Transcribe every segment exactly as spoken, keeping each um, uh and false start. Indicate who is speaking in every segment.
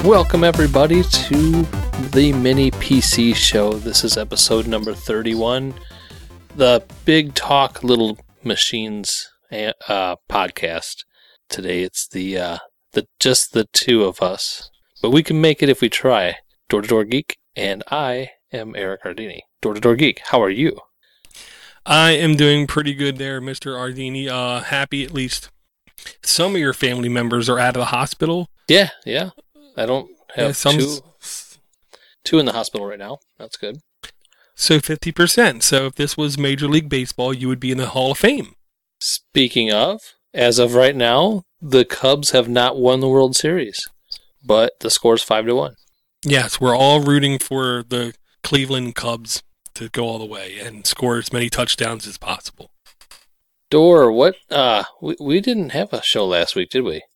Speaker 1: Welcome everybody to the Mini P C Show. This is episode number thirty-one, the Big Talk Little Machines uh, podcast. Today it's the uh, the just the two of us, but we can make it if we try. Door to Door Geek, and I am Eric Ardini. Door to Door Geek, how are you?
Speaker 2: I am doing pretty good there, Mister Ardini. Uh, happy at least some of your family members are out of the hospital.
Speaker 1: Yeah, yeah. I don't have
Speaker 2: yeah, some,
Speaker 1: two, two in the hospital right now. That's good.
Speaker 2: So fifty percent. So if this was Major League Baseball, you would be in the Hall of Fame.
Speaker 1: Speaking of, as of right now, the Cubs have not won the World Series, but the score's five to one.
Speaker 2: Yes, we're all rooting for the Cleveland Cubs to go all the way and score as many touchdowns as possible.
Speaker 1: Door, what? Uh, we, we didn't have a show last week, did we?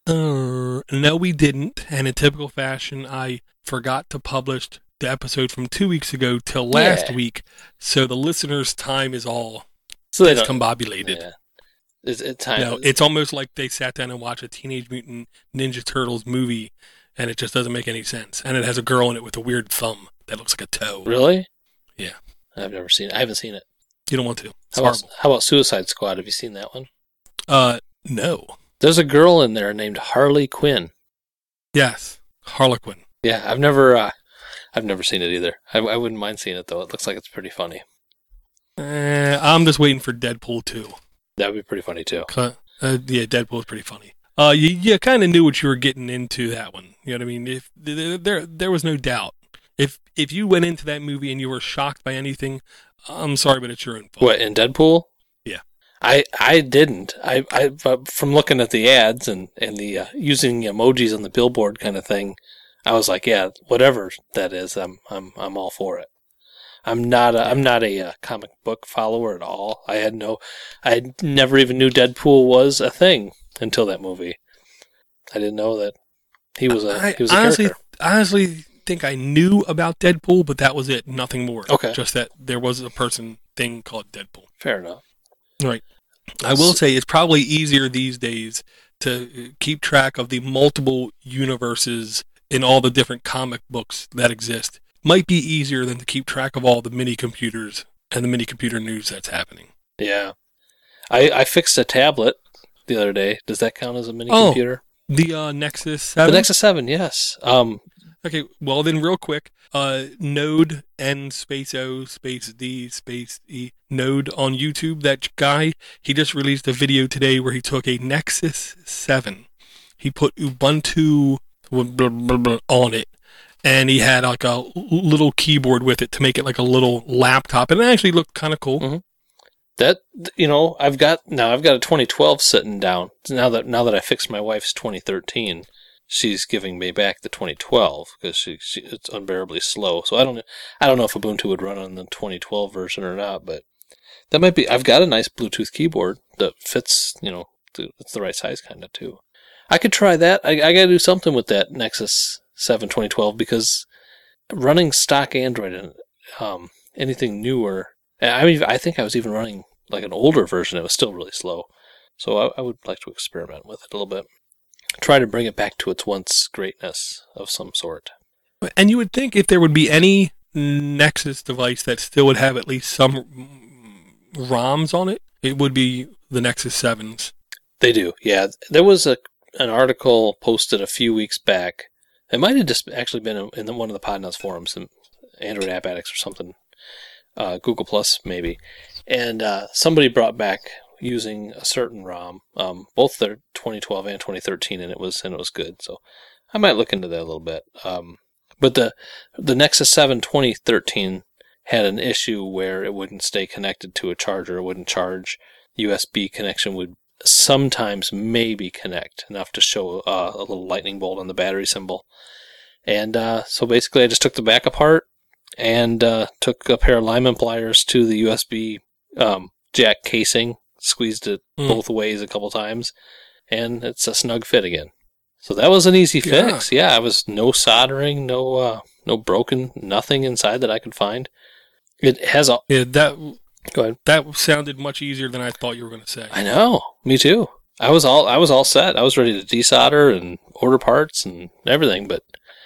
Speaker 2: Uh, no, we didn't. And in typical fashion, I forgot to publish the episode from two weeks ago till last
Speaker 1: yeah.
Speaker 2: week. So the listeners' time is all
Speaker 1: so they
Speaker 2: discombobulated.
Speaker 1: Yeah. It's, it's, time.
Speaker 2: You know, it's almost like they sat down and watched a Teenage Mutant Ninja Turtles movie, and it just doesn't make any sense. And it has a girl in it with a weird thumb that looks like a toe.
Speaker 1: Really?
Speaker 2: Yeah.
Speaker 1: I've never seen it. I haven't seen it.
Speaker 2: You don't want to. It's
Speaker 1: how about, how about Suicide Squad? Have you seen that one?
Speaker 2: Uh, no.
Speaker 1: There's a girl in there named Harley Quinn.
Speaker 2: Yes, Harlequin.
Speaker 1: Yeah, I've never, uh, I've never seen it either. I, I wouldn't mind seeing it though. It looks like it's pretty funny.
Speaker 2: Uh, I'm just waiting for Deadpool two.
Speaker 1: That would be pretty funny too.
Speaker 2: Uh, yeah, Deadpool is pretty funny. Uh, you, you kind of knew what you were getting into that one. You know what I mean? If there, there, there was no doubt. If if you went into that movie and you were shocked by anything, I'm sorry, but it's your own fault.
Speaker 1: What, in Deadpool?
Speaker 2: Yeah.
Speaker 1: I, I didn't. I, I from looking at the ads and and the uh, using emojis on the billboard kind of thing, I was like, yeah, whatever that is, I'm I'm I'm all for it. I'm not a, I'm not a uh, comic book follower at all. I had no, I never even knew Deadpool was a thing until that movie. I didn't know that he was a
Speaker 2: I,
Speaker 1: he was a
Speaker 2: honestly,
Speaker 1: character.
Speaker 2: I honestly think I knew about Deadpool, but that was it. Nothing more.
Speaker 1: Okay.
Speaker 2: Just that there was a person thing called Deadpool.
Speaker 1: Fair enough.
Speaker 2: Right. I will say it's probably easier these days to keep track of the multiple universes in all the different comic books that exist. Might be easier than to keep track of all the mini computers and the mini computer news that's happening.
Speaker 1: Yeah. I, I fixed a tablet the other day. Does that count as a mini
Speaker 2: oh,
Speaker 1: computer?
Speaker 2: The uh, Nexus seven?
Speaker 1: The Nexus seven, yes. Um,
Speaker 2: okay, well then real quick, uh, Node N space O space D space E Node on YouTube, that guy, he just released a video today where he took a Nexus seven. He put Ubuntu on it. And he had like a little keyboard with it to make it like a little laptop. And it actually looked kind of cool.
Speaker 1: Mm-hmm. That, you know, I've got, now I've got a twenty twelve sitting down. Now that now that I fixed my wife's twenty thirteen, she's giving me back the twenty twelve because she, she it's unbearably slow. So I don't I don't know if Ubuntu would run on the twenty twelve version or not, but that might be, I've got a nice Bluetooth keyboard that fits, you know, it's the right size kind of too. I could try that. I, I got to do something with that Nexus seven twenty twelve because running stock Android and um, anything newer, I mean, I think I was even running like an older version. It was still really slow. So I, I would like to experiment with it a little bit. Try to bring it back to its once greatness of some sort.
Speaker 2: And you would think if there would be any Nexus device that still would have at least some ROMs on it, it would be the Nexus sevens.
Speaker 1: They do, yeah. There was a an article posted a few weeks back. It might have just actually been in one of the Podnuts forums, Android App Addicts or something, uh, Google Plus maybe. And uh, somebody brought back using a certain ROM, um, both their twenty twelve and twenty thirteen, and it was and it was good. So I might look into that a little bit. Um, but the the Nexus seven twenty thirteen had an issue where it wouldn't stay connected to a charger. It wouldn't charge. U S B connection would sometimes maybe connect enough to show uh, a little lightning bolt on the battery symbol. And uh, so basically I just took the back apart and uh, took a pair of Lyman pliers to the U S B um, jack casing, squeezed it mm. both ways a couple times, and it's a snug fit again. So that was an easy fix. Yeah, yeah, it was no soldering, no uh, no broken, nothing inside that I could find. It has a...
Speaker 2: Yeah, that...
Speaker 1: Go ahead.
Speaker 2: That sounded much easier than I thought you were going to say.
Speaker 1: I know. Me too. I was all I was all set. I was ready to desolder and order parts and everything, but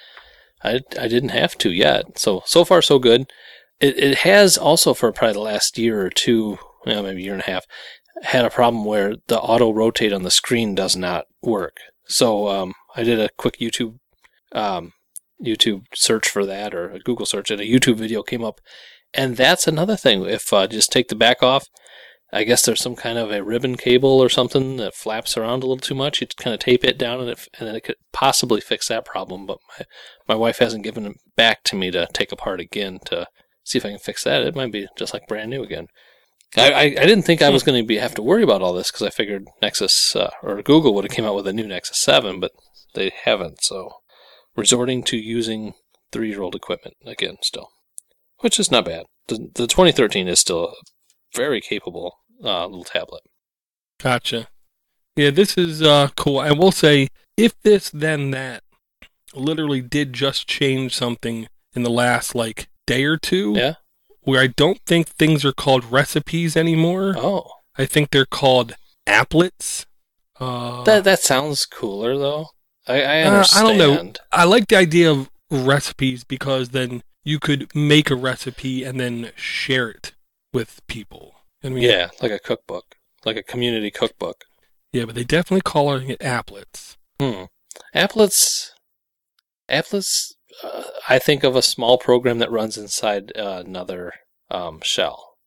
Speaker 1: I I didn't have to yet. So so far so good. It it has also for probably the last year or two, well, maybe a year and a half, had a problem where the auto rotate on the screen does not work. So um, I did a quick YouTube um, YouTube search for that, or a Google search, and a YouTube video came up. And that's another thing. If uh, just take the back off, I guess there's some kind of a ribbon cable or something that flaps around a little too much. You kind of tape it down, and it, and then it could possibly fix that problem. But my my wife hasn't given it back to me to take apart again to see if I can fix that. It might be just like brand new again. I, I, I didn't think I was going to be have to worry about all this because I figured Nexus uh, or Google would have came out with a new Nexus seven, but they haven't. So resorting to using three-year-old equipment again still, which is not bad. The, the twenty thirteen is still a very capable uh, little tablet.
Speaker 2: Gotcha. Yeah, this is uh, cool. I will say, if this, then that literally did just change something in the last, like, day or two.
Speaker 1: Yeah.
Speaker 2: Where I don't think things are called recipes anymore.
Speaker 1: Oh.
Speaker 2: I think they're called applets. Uh,
Speaker 1: that that sounds cooler, though. I, I understand.
Speaker 2: Uh, I don't know. I like the idea of recipes because then you could make a recipe and then share it with people. I mean,
Speaker 1: yeah, like a cookbook. Like a community cookbook.
Speaker 2: Yeah, but they definitely call it applets.
Speaker 1: Hmm. Applets... Applets... Uh, I think of a small program that runs inside uh, another um, shell.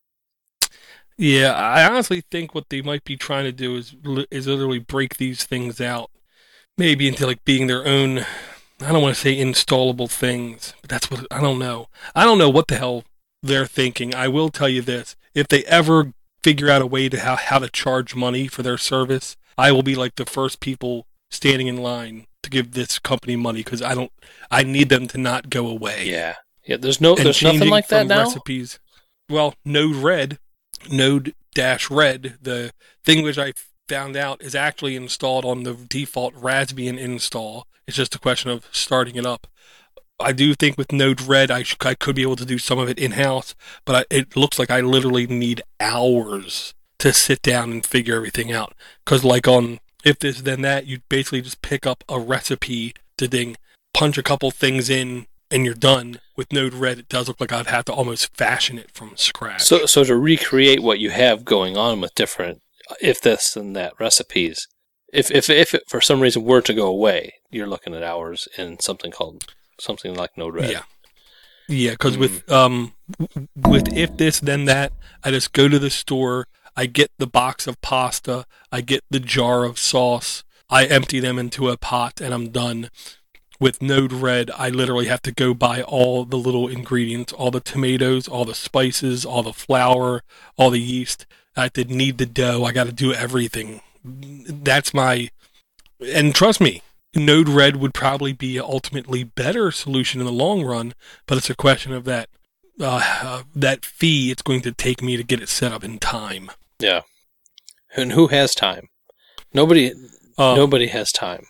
Speaker 2: Yeah, I honestly think what they might be trying to do is is literally break these things out, maybe into like being their own. I don't want to say installable things, but that's what I don't know. I don't know what the hell they're thinking. I will tell you this: if they ever figure out a way to how how to charge money for their service, I will be like the first people standing in line to give this company money because I don't. I need them to not go away.
Speaker 1: Yeah, yeah. There's no.
Speaker 2: And
Speaker 1: There's nothing like that now.
Speaker 2: Recipes. Well, Node-RED, Node-RED, the thing which I found out is actually installed on the default Raspbian install. It's just a question of starting it up. I do think with Node-RED, I, sh- I could be able to do some of it in-house, but I, it looks like I literally need hours to sit down and figure everything out. Because like on If This Then That, you basically just pick up a recipe to ding, punch a couple things in, and you're done. With Node-RED, it does look like I'd have to almost fashion it from scratch.
Speaker 1: So, so to recreate what you have going on with different if this and that recipes, if if if it for some reason were to go away, you're looking at hours in something called something like Node-RED.
Speaker 2: Yeah, yeah. Because
Speaker 1: mm.
Speaker 2: with um with If This Then That, I just go to the store, I get the box of pasta, I get the jar of sauce, I empty them into a pot, and I'm done. With Node-RED, I literally have to go buy all the little ingredients, all the tomatoes, all the spices, all the flour, all the yeast. I have to knead the dough. I got to do everything. That's my... And trust me, Node-RED would probably be an ultimately better solution in the long run, but it's a question of that uh, uh, that fee it's going to take me to get it set up in time.
Speaker 1: Yeah. And who has time? Nobody, uh, nobody has time.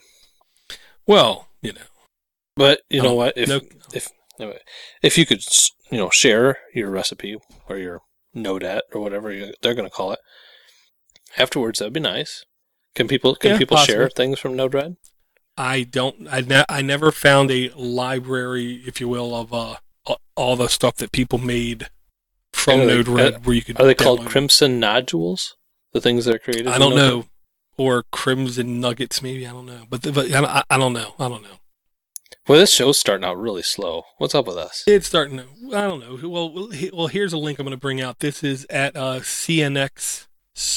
Speaker 2: Well, you know.
Speaker 1: But you know
Speaker 2: um,
Speaker 1: what? If
Speaker 2: no,
Speaker 1: if if you could, you know, share your recipe or your Node-at or whatever they're going to call it afterwards, that'd be nice. Can people can
Speaker 2: yeah,
Speaker 1: people
Speaker 2: possibly.
Speaker 1: share things from Node-RED?
Speaker 2: I don't. I, ne- I never found a library, if you will, of uh, all the stuff that people made from Node-RED
Speaker 1: uh,
Speaker 2: where you could.
Speaker 1: Are they called
Speaker 2: download.
Speaker 1: Crimson Nodules? The things that are created.
Speaker 2: I don't know, or Crimson Nuggets, maybe. I don't know, but, the, but I, I don't know. I don't know.
Speaker 1: Well, this show's starting out really slow. What's up with us?
Speaker 2: It's starting to, I don't know. Well, well, well here's a link I'm going to bring out. This is at uh, C N X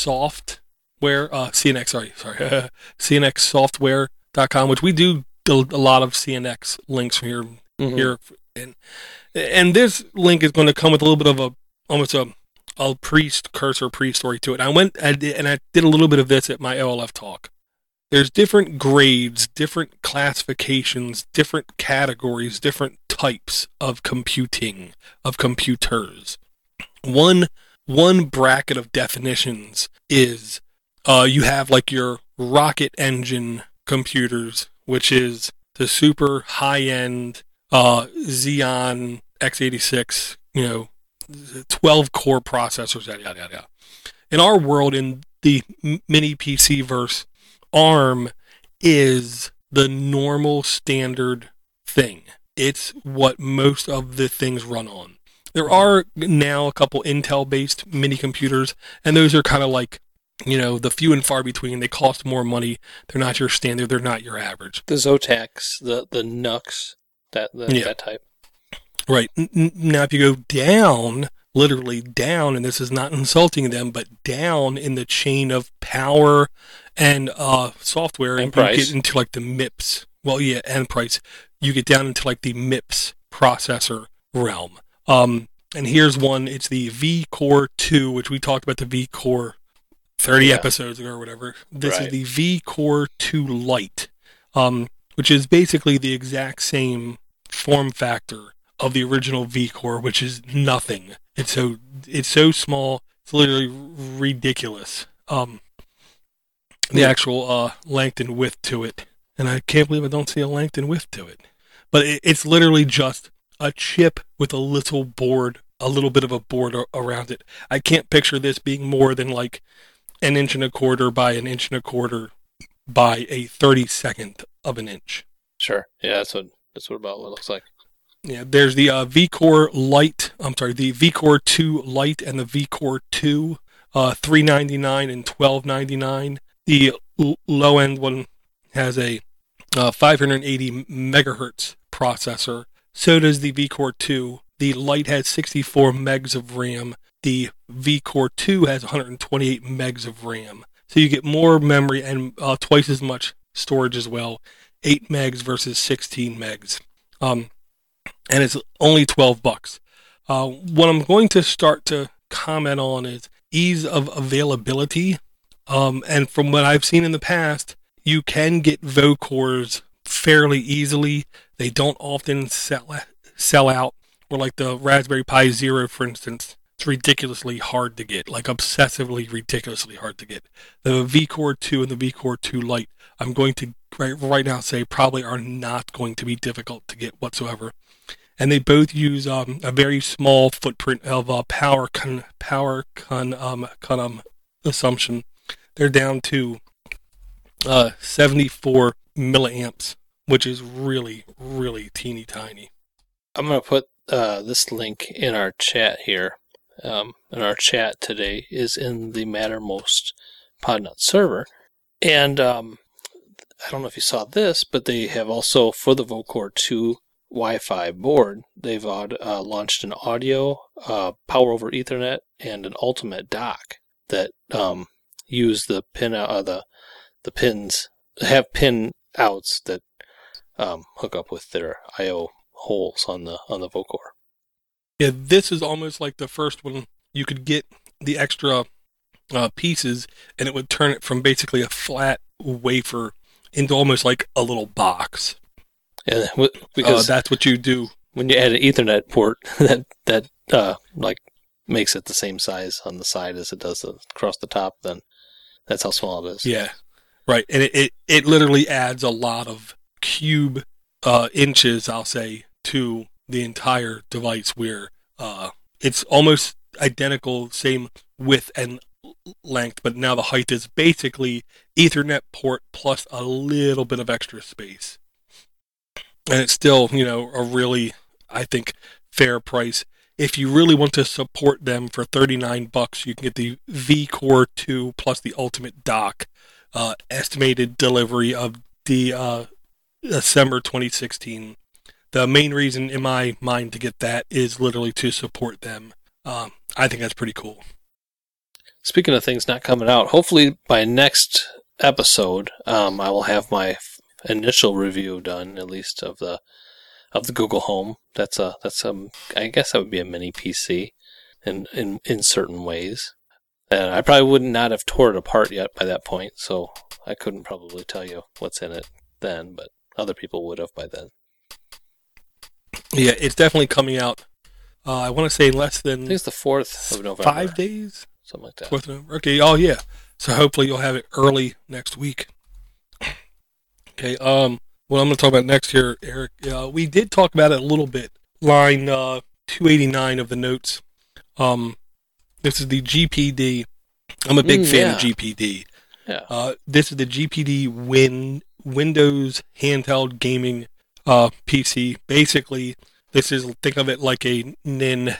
Speaker 2: Software, uh, C N X, sorry, sorry, C N X software dot com, which we do a lot of C N X links from here.
Speaker 1: Mm-hmm.
Speaker 2: here and, and this link is going to come with a little bit of a, almost a, a priest, cursor priest story to it. I went I did, and I did a little bit of this at my O L F talk. There's different grades, different classifications, different categories, different types of computing, of computers. One one bracket of definitions is uh, you have like your rocket engine computers, which is the super high-end uh, Xeon x eighty-six, you know, twelve core processors, yada, yada, yada. In our world, in the mini P C verse, ARM is the normal standard thing. It's what most of the things run on. There are now a couple Intel-based mini computers, and those are kind of like, you know, the few and far between. They cost more money. They're not your standard. They're not your average.
Speaker 1: The Zotacs, the the N U Cs, that the,
Speaker 2: Yeah.
Speaker 1: that type.
Speaker 2: Right. N- now, if you go down, literally down, and this is not insulting them, but down in the chain of power and uh, software,
Speaker 1: And
Speaker 2: you
Speaker 1: price.
Speaker 2: get into like the MIPS. Well, yeah, and price. You get down into like the MIPS processor realm. Um, and here's one. It's the V Core two, which we talked about the V Core thirty
Speaker 1: Yeah.
Speaker 2: episodes ago or whatever. This
Speaker 1: Right.
Speaker 2: is the V Core two Lite, um, which is basically the exact same form factor of the original V Core, which is nothing. It's so it's so small. It's literally ridiculous. Um, the actual uh, length and width to it, and I can't believe I don't see a length and width to it. But it, it's literally just a chip with a little board, a little bit of a board a- around it. I can't picture this being more than like an inch and a quarter by an inch and a quarter by a thirty-second of an inch.
Speaker 1: Sure. Yeah, that's what that's what about what it looks like.
Speaker 2: Yeah, there's the uh, V Core Lite. I'm sorry, the V Core two Lite and the V Core two, uh, three ninety-nine and twelve ninety-nine. The l- low end one has a uh, five hundred eighty megahertz processor. So does the V Core two. The Lite has sixty-four megs of RAM. The V Core two has one hundred twenty-eight megs of RAM. So you get more memory and uh, twice as much storage as well. eight megs versus sixteen megs. Um, and it's only twelve bucks. Uh, what I'm going to start to comment on is ease of availability. Um, and from what I've seen in the past, you can get Vocores fairly easily. They don't often sell sell out. Or like the Raspberry Pi Zero, for instance, it's ridiculously hard to get, like obsessively ridiculously hard to get. The V Core two and the V Core two Lite, I'm going to right, right now say probably are not going to be difficult to get whatsoever. And they both use um, a very small footprint of uh, power con, power con, um, con, um, assumption. They're down to uh, seventy-four milliamps, which is really, really teeny tiny.
Speaker 1: I'm going to put uh, this link in our chat here. Um, and our chat today is in the Mattermost Podnut server. And um, I don't know if you saw this, but they have also, for the Vocore two Wi-Fi board, they've uh, launched an audio, uh, power over Ethernet, and an ultimate dock that um, use the pin uh, the the pins have pin outs that um, hook up with their I O holes on the on the Vocore.
Speaker 2: Yeah, this is almost like the first one. You could get the extra uh, pieces, and it would turn it from basically a flat wafer into almost like a little box.
Speaker 1: And w- because
Speaker 2: uh, that's what you do
Speaker 1: when you add an Ethernet port, that that uh, like makes it the same size on the side as it does across the top. Then that's how small it is.
Speaker 2: Yeah, right. And it it, it literally adds a lot of cube uh, inches, I'll say, to the entire device, where uh, it's almost identical, same width and length, but now the height is basically Ethernet port plus a little bit of extra space. And it's still, you know, a really, I think, fair price. If you really want to support them for thirty-nine bucks, you can get the V Core two plus the Ultimate Dock. Uh, estimated delivery of the uh, December twenty sixteen. The main reason in my mind to get that is literally to support them. Um, I think that's pretty cool.
Speaker 1: Speaking of things not coming out, hopefully by next episode, um, I will have my initial review done, at least of the of the Google Home. That's a that's um I guess that would be a mini P C, in in in certain ways. And I probably would not have tore it apart yet by that point, so I couldn't probably tell you what's in it then, but other people would have by then.
Speaker 2: Yeah, it's definitely coming out. Uh, I want to say less than
Speaker 1: I think it's the fourth of November.
Speaker 2: five days.
Speaker 1: Something like that.
Speaker 2: Fourth of November. Okay. Oh yeah. So hopefully you'll have it early next week. Okay. Um. What I'm going to talk about next here, Eric. Uh, we did talk about it a little bit. Line uh, two eighty-nine of the notes. Um. This is the G P D. I'm a big
Speaker 1: Mm,
Speaker 2: fan
Speaker 1: yeah.
Speaker 2: of G P D.
Speaker 1: Yeah.
Speaker 2: Uh, this is the G P D Win Windows handheld gaming uh, P C. Basically, this is, think of it like a nin,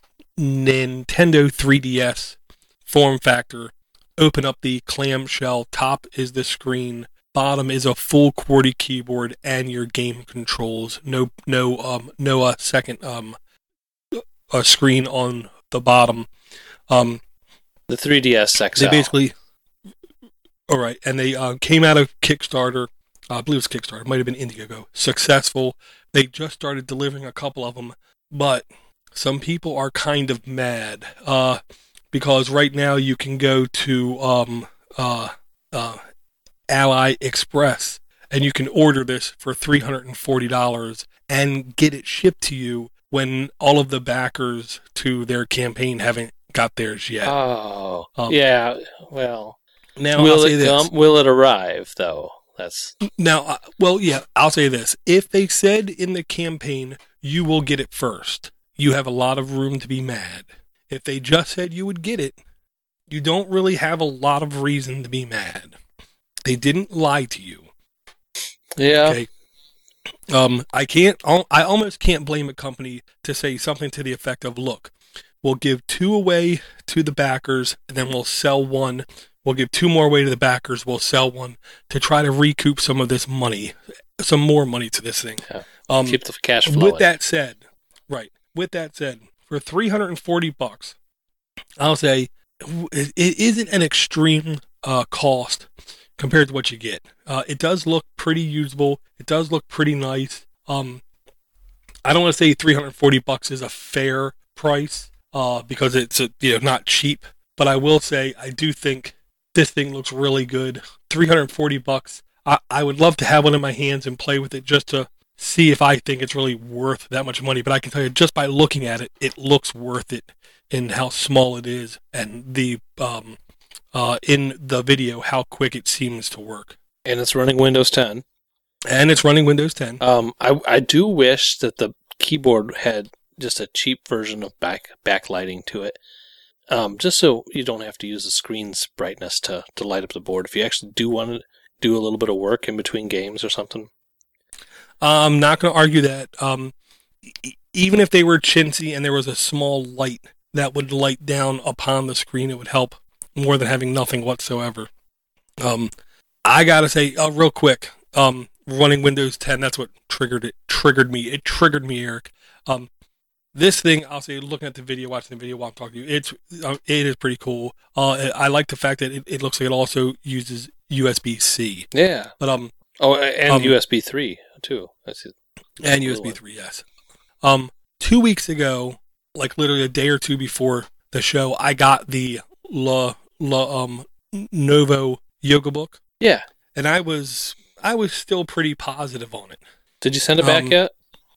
Speaker 2: Nintendo three D S form factor. Open up the clamshell. Top is the screen. Bottom is a full QWERTY keyboard and your game controls. No, no, um, no uh, second um, a screen on the bottom. Um,
Speaker 1: the three D S X L.
Speaker 2: They basically, all right, and they uh, came out of Kickstarter. Uh, I believe it was Kickstarter. It might have been Indiegogo. Successful. They just started delivering a couple of them, but some people are kind of mad uh, because right now you can go to um, uh, uh, Ally Express and you can order this for three hundred forty dollars and get it shipped to you when all of the backers to their campaign haven't got theirs yet.
Speaker 1: Oh,
Speaker 2: um,
Speaker 1: yeah. Well,
Speaker 2: now
Speaker 1: will
Speaker 2: I'll say
Speaker 1: it
Speaker 2: this.
Speaker 1: come? Will it arrive though? That's
Speaker 2: Now, uh, well, yeah, I'll say this. If they said in the campaign, you will get it first, you have a lot of room to be mad. If they just said you would get it, you don't really have a lot of reason to be mad. They didn't lie to you.
Speaker 1: yeah.
Speaker 2: Okay. Um, I can't, I almost can't blame a company to say something to the effect of, look, we'll give two away to the backers and then we'll sell one. We'll give two more away to the backers. We'll sell one to try to recoup some of this money, some more money to this thing.
Speaker 1: Yeah.
Speaker 2: Um,
Speaker 1: Keep the cash flowing.
Speaker 2: with that said, right. With that said, for three hundred forty bucks, I'll say it, it isn't an extreme uh, cost compared to what you get. Uh, it does look pretty usable. It does look pretty nice. Um, I don't want to say three hundred forty bucks is a fair price uh, because it's a, you know, not cheap, but I will say I do think this thing looks really good. three hundred forty bucks. I, I would love to have one in my hands and play with it just to see if I think it's really worth that much money. But I can tell you just by looking at it, it looks worth it in how small it is and the um uh in the video how quick it seems to work.
Speaker 1: And it's running Windows ten.
Speaker 2: And it's running Windows ten.
Speaker 1: Um, I I do wish that the keyboard had just a cheap version of back backlighting to it. Um, just so you don't have to use the screen's brightness to, to light up the board. If you actually do want to do a little bit of work in between games or something.
Speaker 2: I'm not going to argue that. Um, e- even if they were chintzy and there was a small light that would light down upon the screen, it would help more than having nothing whatsoever. Um, I got to say, uh, real quick, um, running Windows ten, that's what triggered it. Triggered me. It triggered me, Eric. Um, This thing, I'll say, looking at the video, watching the video while I'm talking to you, it's uh, it is pretty cool. Uh, I like the fact that it, it looks like it also uses U S B C.
Speaker 1: Yeah.
Speaker 2: But um,
Speaker 1: Oh, and
Speaker 2: um,
Speaker 1: U S B three too. That's it.
Speaker 2: and U S B three, yes. Um, two weeks ago, like literally a day or two before the show, I got the La La um Novo yoga book,
Speaker 1: Yeah.
Speaker 2: and I was I was still pretty positive on it.
Speaker 1: Did you send it back
Speaker 2: Um,
Speaker 1: yet?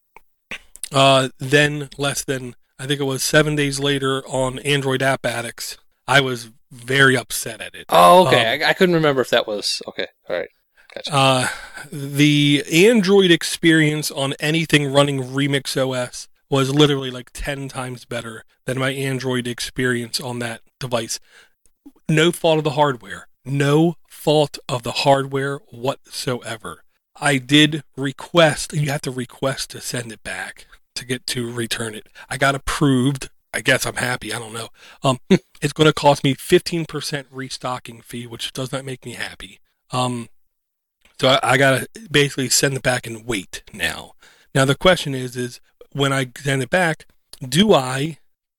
Speaker 2: Uh, then less than, I think it was seven days later on Android App Addicts, I was very upset at it.
Speaker 1: Oh, okay.
Speaker 2: um,
Speaker 1: I, I couldn't remember if that was okay. All right. Gotcha.
Speaker 2: Uh, the Android experience on anything running Remix O S was literally like ten times better than my Android experience on that device. No fault of the hardware. No fault of the hardware whatsoever. I did request, you have to request to send it back to get to return it. I got approved. I guess I'm happy. I don't know. Um, it's going to cost me fifteen percent restocking fee, which does not make me happy. Um, so I, I got to basically send it back and wait now. Now the question is, is when I send it back, do I,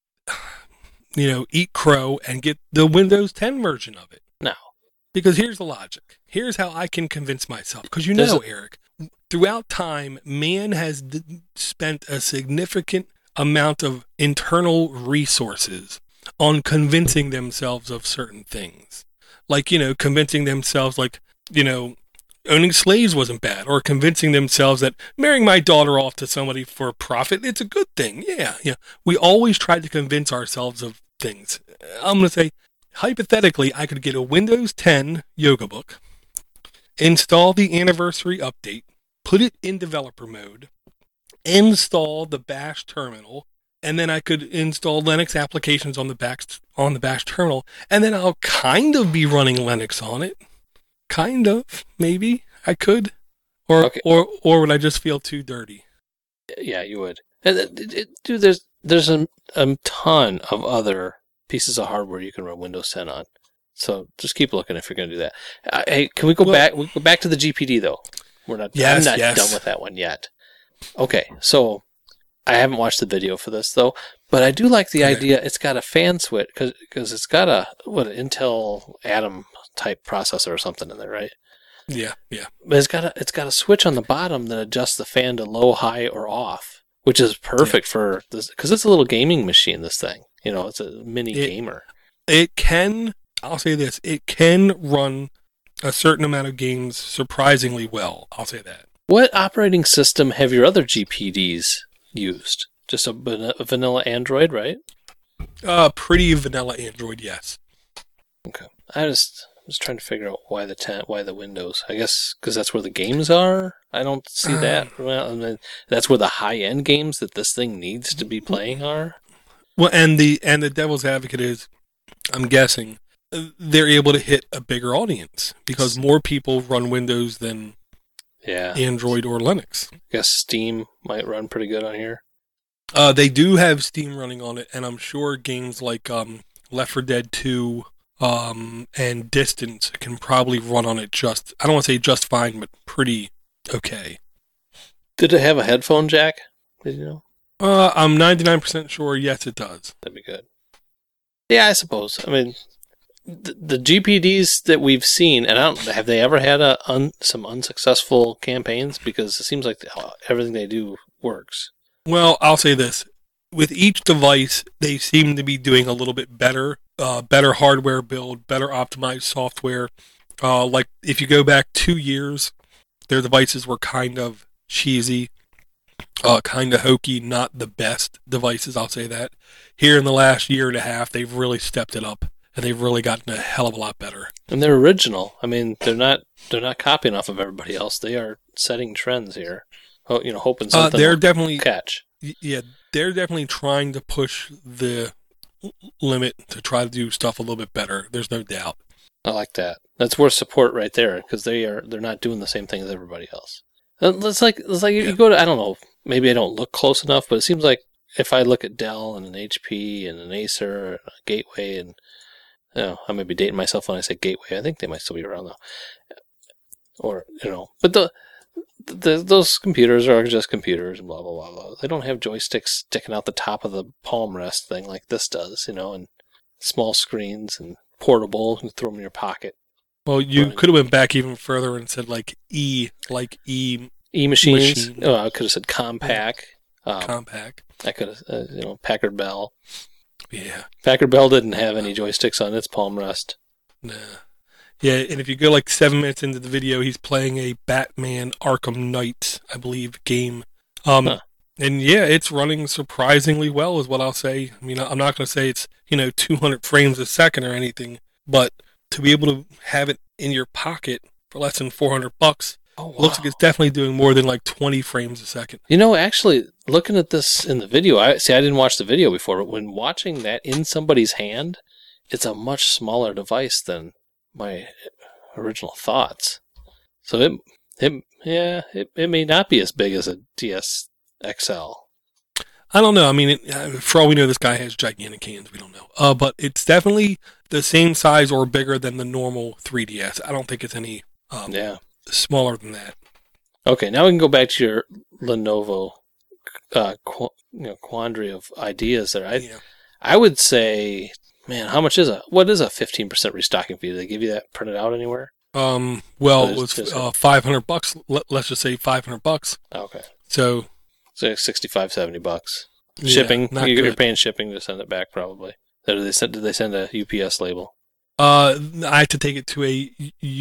Speaker 2: you know, eat crow and get the Windows ten version of it?
Speaker 1: No.
Speaker 2: Because here's the logic. Here's how I can convince myself. Because you
Speaker 1: Does
Speaker 2: know,
Speaker 1: it-
Speaker 2: Eric, throughout time, man has d- spent a significant amount of internal resources on convincing themselves of certain things. Like, you know, convincing themselves, like, you know, owning slaves wasn't bad, or convincing themselves that marrying my daughter off to somebody for profit, it's a good thing. Yeah, yeah. We always try to convince ourselves of things. I'm going to say, hypothetically, I could get a Windows ten yoga book, install the anniversary update, put it in developer mode, install the bash terminal, and then I could install Linux applications on the back on the bash terminal, and then I'll kind of be running Linux on it. Kind of, maybe I could, or
Speaker 1: Okay.
Speaker 2: or or would I just feel too dirty?
Speaker 1: Yeah, you would. And it, it, it- dude, there's there's a, a ton of other pieces of hardware you can run Windows ten on. So just keep looking if you're going to do that. Uh, hey, can we go
Speaker 2: Well-
Speaker 1: back? We go back to the G P D though. We're not.
Speaker 2: Yes,
Speaker 1: I'm not
Speaker 2: yes.
Speaker 1: done with that one yet. Okay, so I haven't watched the video for this though, but I do like the
Speaker 2: Okay.
Speaker 1: idea. It's got a fan switch because it's got a what an Intel Atom type processor or something in there, right?
Speaker 2: Yeah, yeah.
Speaker 1: But it's got a it's got a switch on the bottom that adjusts the fan to low, high, or off, which is perfect for this because it's a little gaming machine. This thing, you know, it's a mini
Speaker 2: It-
Speaker 1: gamer.
Speaker 2: It can. I'll say this: it can run a certain amount of games surprisingly well. I'll say that.
Speaker 1: What operating system have your other G P Ds used? Just a, van- a vanilla Android, right?
Speaker 2: Uh, pretty vanilla Android, yes.
Speaker 1: Okay. I just was trying to figure out why the ten, why the Windows. I guess because that's where the games are. I don't see that. Well, and then that's where the high end games that this thing needs to be playing are.
Speaker 2: Well, and the and the devil's advocate is, I'm guessing uh, they're able to hit a bigger audience because more people run Windows than
Speaker 1: Yeah.
Speaker 2: Android or Linux.
Speaker 1: I guess Steam might run pretty good on here.
Speaker 2: Uh, they do have Steam running on it, and I'm sure games like um, Left four Dead two um, and Distance can probably run on it just, I don't want to say just fine, but pretty okay.
Speaker 1: Did it have a headphone jack? Did you know?
Speaker 2: Uh, I'm ninety-nine percent sure, yes, it does.
Speaker 1: That'd be good. Yeah, I suppose. I mean, the, the G P Ds that we've seen, and I don't have they ever had a un, some unsuccessful campaigns because it seems like the, everything they do works.
Speaker 2: Well, I'll say this. With each device, they seem to be doing a little bit better. Uh, better hardware build, better optimized software. Uh, like, if you go back two years, their devices were kind of cheesy, uh, kind of hokey, not the best devices, I'll say that. Here in the last year and a half, they've really stepped it up, and they've really gotten a hell of a lot better.
Speaker 1: And they're original. I mean, they're not they're not copying off of everybody else. They are setting trends here. Oh, you know, hoping
Speaker 2: Uh,
Speaker 1: something
Speaker 2: they're
Speaker 1: will
Speaker 2: definitely...
Speaker 1: catch.
Speaker 2: Y- Yeah, they're definitely trying to push the l- limit to try to do stuff a little bit better. There's no doubt.
Speaker 1: I like that. That's worth support right there because they are they're not doing the same thing as everybody else. And It's like it's like you-
Speaker 2: Yeah.
Speaker 1: you go to I don't know, maybe I don't look close enough, but it seems like if I look at Dell and an H P and an Acer and a Gateway and you know, I may be dating myself when I say Gateway. I think they might still be around though. Or you know, but the, the those computers are just computers and blah blah blah blah. They don't have joysticks sticking out the top of the palm rest thing like this does, you know, and small screens and portable. You throw them in your pocket.
Speaker 2: Well, you
Speaker 1: Right.
Speaker 2: could have went back even further and said like E, like E
Speaker 1: E machines.
Speaker 2: Machine.
Speaker 1: Oh, I could have said Compaq. Um,
Speaker 2: compact.
Speaker 1: I could have, uh, you know, Packard Bell.
Speaker 2: Yeah,
Speaker 1: Packard Bell didn't have any joysticks on its palm rest.
Speaker 2: nah. Yeah, and if you go like seven minutes into the video, he's playing a Batman Arkham Knight, I believe, game. Um,
Speaker 1: Huh.
Speaker 2: And yeah, it's running surprisingly well, is what I'll say. I mean, I'm not going to say it's, you know, two hundred frames a second or anything, but to be able to have it in your pocket for less than four hundred bucks,
Speaker 1: Oh, wow.
Speaker 2: looks like it's definitely doing more than like twenty frames a second.
Speaker 1: You know, actually, looking at this in the video, I see. I didn't watch the video before, but when watching that in somebody's hand, it's a much smaller device than my original thoughts. So it, it, yeah, it, it may not be as big as a D S X L.
Speaker 2: I don't know. I mean, it, uh, for all we know, this guy has gigantic hands. We don't know. Uh, but it's definitely the same size or bigger than the normal three D S. I don't think it's any um,
Speaker 1: Yeah.
Speaker 2: smaller than that.
Speaker 1: Okay, now we can go back to your Lenovo uh, qu- you know, quandary of ideas there. I,
Speaker 2: Yeah.
Speaker 1: I would say, man, how much is a what is a fifteen percent restocking fee? Do they give you that printed out anywhere?
Speaker 2: Um. Well,
Speaker 1: What
Speaker 2: it
Speaker 1: is
Speaker 2: was
Speaker 1: physical?
Speaker 2: uh, five hundred bucks. Let, let's just say five hundred bucks.
Speaker 1: Okay,
Speaker 2: So
Speaker 1: so sixty-five, seventy bucks.
Speaker 2: yeah,
Speaker 1: Shipping,
Speaker 2: not
Speaker 1: you're
Speaker 2: good.
Speaker 1: paying shipping to send it back probably. Or did they send? Did they send a U P S label?
Speaker 2: Uh, I had to take it to a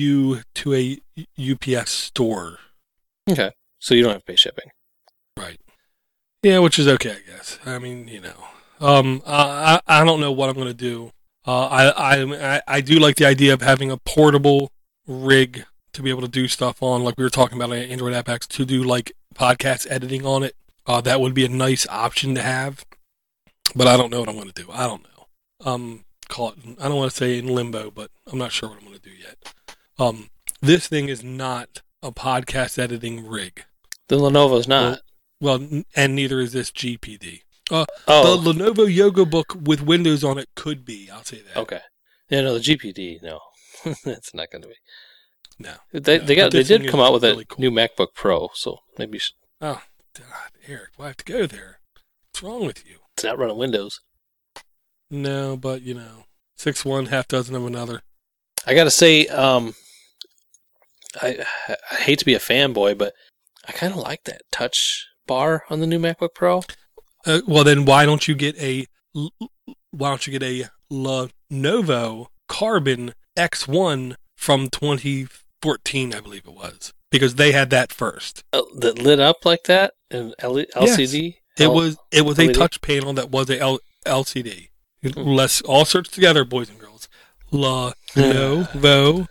Speaker 2: U to a U P S store.
Speaker 1: Okay, so you don't have to pay shipping.
Speaker 2: Right. Yeah, which is okay, I guess. I mean, you know, um, I I I don't know what I'm gonna do. Uh, I I I- I do like the idea of having a portable rig to be able to do stuff on, like we were talking about on Android App X, to do like podcast editing on it. Uh, that would be a nice option to have. but I don't know what I'm going to do. I don't know. Um, call it. I don't want to say in limbo, but I'm not sure what I'm going to do yet. Um, this thing is not a podcast editing rig.
Speaker 1: The Lenovo's not.
Speaker 2: Well, well and neither is this G P D. Uh,
Speaker 1: oh.
Speaker 2: The Lenovo Yoga Book with Windows on it could be. I'll say that.
Speaker 1: Okay. Yeah, no, the G P D, no. That's not going to be.
Speaker 2: No.
Speaker 1: They
Speaker 2: no,
Speaker 1: they got they did come out with
Speaker 2: really
Speaker 1: a
Speaker 2: cool.
Speaker 1: new MacBook Pro, so maybe you should.
Speaker 2: Oh, God, Eric, why have to go there? What's wrong with you?
Speaker 1: It's not running Windows.
Speaker 2: No, but, you know, six one, half dozen of another.
Speaker 1: I got to say, um, I, I hate to be a fanboy, but I kind of like that touch bar on the new MacBook Pro.
Speaker 2: Uh, well, then why don't you get a why don't you get a Lenovo Carbon X one from twenty fourteen, I believe it was, because they had that first.
Speaker 1: Uh, that lit up like that in L C D.
Speaker 2: Yes. It
Speaker 1: L-
Speaker 2: was it was
Speaker 1: L E D?
Speaker 2: a touch panel that was a L- LCD.
Speaker 1: Hmm.
Speaker 2: Let's all search together, boys and girls. Lenovo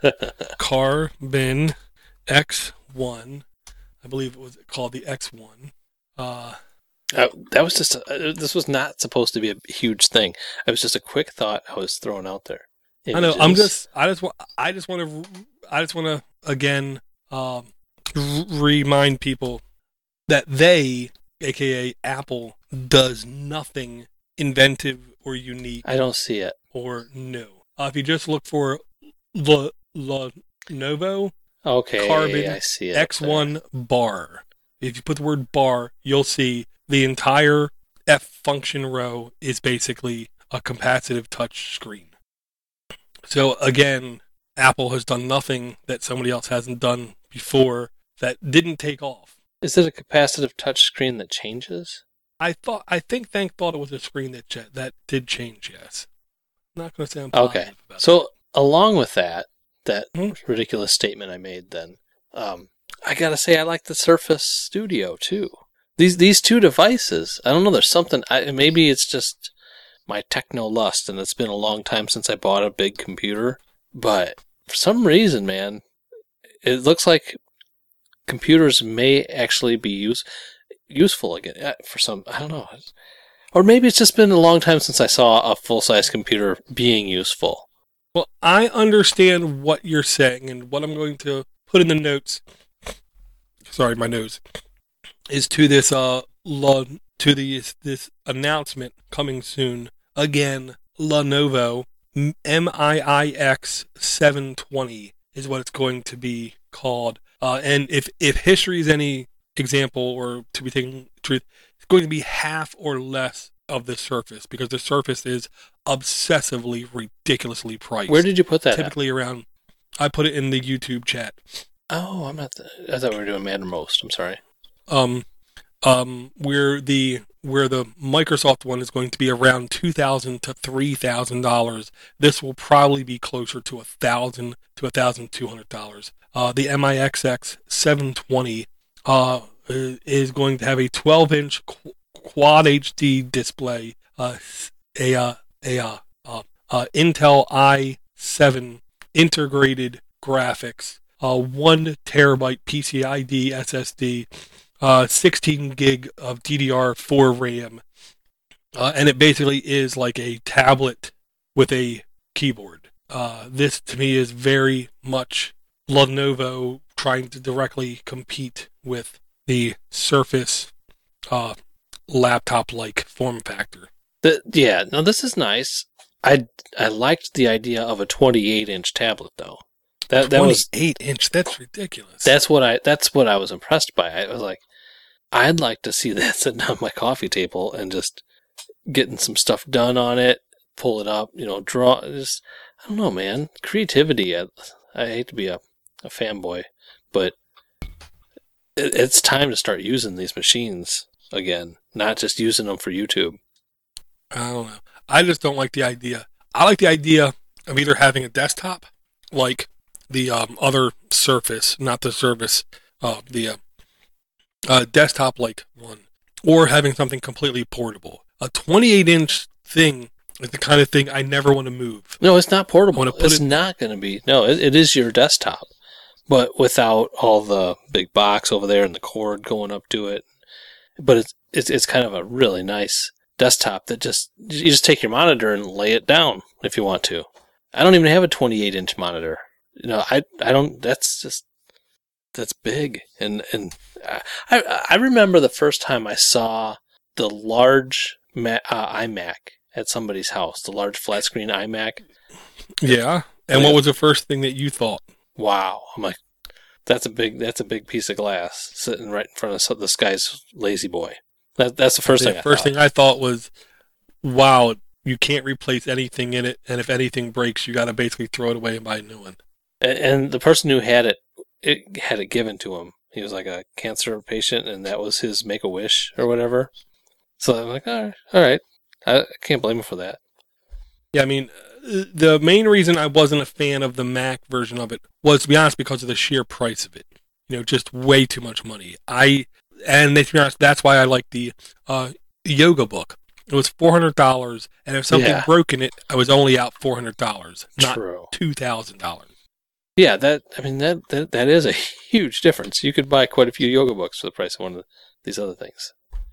Speaker 2: Carbon X one. I believe it was called the X one. Uh,
Speaker 1: uh, that was just a, this was not supposed to be a huge thing. It was just a quick thought I was throwing out there. Images.
Speaker 2: I know. I'm just. I just want. I just want to. I just want to again um, r- remind people that they, aka Apple, does nothing inventive or unique.
Speaker 1: I don't see it.
Speaker 2: Or new. Uh, if you just look for the Lenovo
Speaker 1: okay,
Speaker 2: Carbon
Speaker 1: I see it
Speaker 2: X one bar, if you put the word bar, you'll see the entire F function row is basically a capacitive touch screen. So again, Apple has done nothing that somebody else hasn't done before that didn't take off.
Speaker 1: Is it a capacitive touch screen that changes?
Speaker 2: I thought, I think Thank thought it was a screen that ch- that did change. Yes, I'm not going to say I'm positive
Speaker 1: okay.
Speaker 2: about
Speaker 1: So
Speaker 2: that.
Speaker 1: along with that, that
Speaker 2: Hmm?
Speaker 1: ridiculous statement I made, then um, I gotta say I like the Surface Studio too. These these two devices, I don't know. There's something. I, maybe it's just my techno lust, and it's been a long time since I bought a big computer. But for some reason, man, it looks like computers may actually be use, useful again for some. I don't know. Or maybe it's just been a long time since I saw a full-size computer being useful.
Speaker 2: Well, I understand what you're saying, and what I'm going to put in the notes. Sorry, my nose is to this uh lo, to the this announcement coming soon. Again, Lenovo M I I X seven twenty is what it's going to be called. Uh, and if if history is any example, or to be taken truth, it's going to be half or less of the Surface, because the Surface is obsessively, ridiculously priced.
Speaker 1: Where did you put that?
Speaker 2: Typically
Speaker 1: at?
Speaker 2: around. I put it in the YouTube chat.
Speaker 1: Oh, I'm not. The, I thought we were doing Mad or Most. I'm sorry.
Speaker 2: Um, um, where the where the Microsoft one is going to be around two thousand to three thousand dollars. This will probably be closer to a thousand to a thousand two hundred dollars. Uh, the M I X X seven twenty uh is going to have a twelve inch qu- Quad H D display, uh, a uh, a uh, uh, uh, Intel i seven integrated graphics, uh, one terabyte P C I D S S D, uh, sixteen gig of D D R four RAM, uh, and it basically is like a tablet with a keyboard. Uh, this to me is very much Lenovo trying to directly compete with the Surface uh, laptop-like form factor.
Speaker 1: The, yeah, no, this is nice. I I liked the idea of a twenty-eight inch tablet though. That that was
Speaker 2: twenty-eight inch. That's ridiculous.
Speaker 1: That's what I that's what I was impressed by. I was like, I'd like to see that sitting on my coffee table and just getting some stuff done on it. Pull it up, you know, draw. Just I don't know, man. Creativity. I, I hate to be a, a fanboy, but it, it's time to start using these machines again, not just using them for YouTube.
Speaker 2: I don't know. I just don't like the idea. I like the idea of either having a desktop, like the um, other Surface, not the Surface, uh, the uh, uh, desktop-like one, or having something completely portable. A twenty-eight inch thing is the kind of thing I never want to move.
Speaker 1: No, it's not portable.
Speaker 2: Put
Speaker 1: It's
Speaker 2: it,
Speaker 1: not going to be. No, it, it is your desktop, but without all the big box over there and the cord going up to it. But it's it's it's kind of a really nice desktop that just you just take your monitor and lay it down if you want to. I don't even have a twenty-eight inch monitor. You know, I I don't. That's just that's big. And and I I remember the first time I saw the large Ma- uh, iMac at somebody's house, the large flat screen iMac.
Speaker 2: Yeah. And what was the first thing that you thought?
Speaker 1: Wow. I'm like, that's a big that's a big piece of glass sitting right in front of this guy's lazy boy. That that's the first
Speaker 2: the
Speaker 1: thing. I
Speaker 2: first
Speaker 1: thought.
Speaker 2: thing I thought was, wow, you can't replace anything in it, and if anything breaks, you got to basically throw it away and buy a new one.
Speaker 1: And, and the person who had it, it had it given to him. He was like a cancer patient, and that was his make a wish or whatever. So I'm like, all right, all right. I, I can't blame him for that.
Speaker 2: Yeah, I mean, the main reason I wasn't a fan of the Mac version of it was, to be honest, because of the sheer price of it. You know, just way too much money. I and to be honest, that's why I like the uh, Yoga Book. It was four hundred dollars, and if something
Speaker 1: Yeah.
Speaker 2: broke in it, I was only out four hundred dollars, not
Speaker 1: True.
Speaker 2: two thousand dollars.
Speaker 1: Yeah, that I mean that, that that is a huge difference. You could buy quite a few yoga books for the price of one of these other things.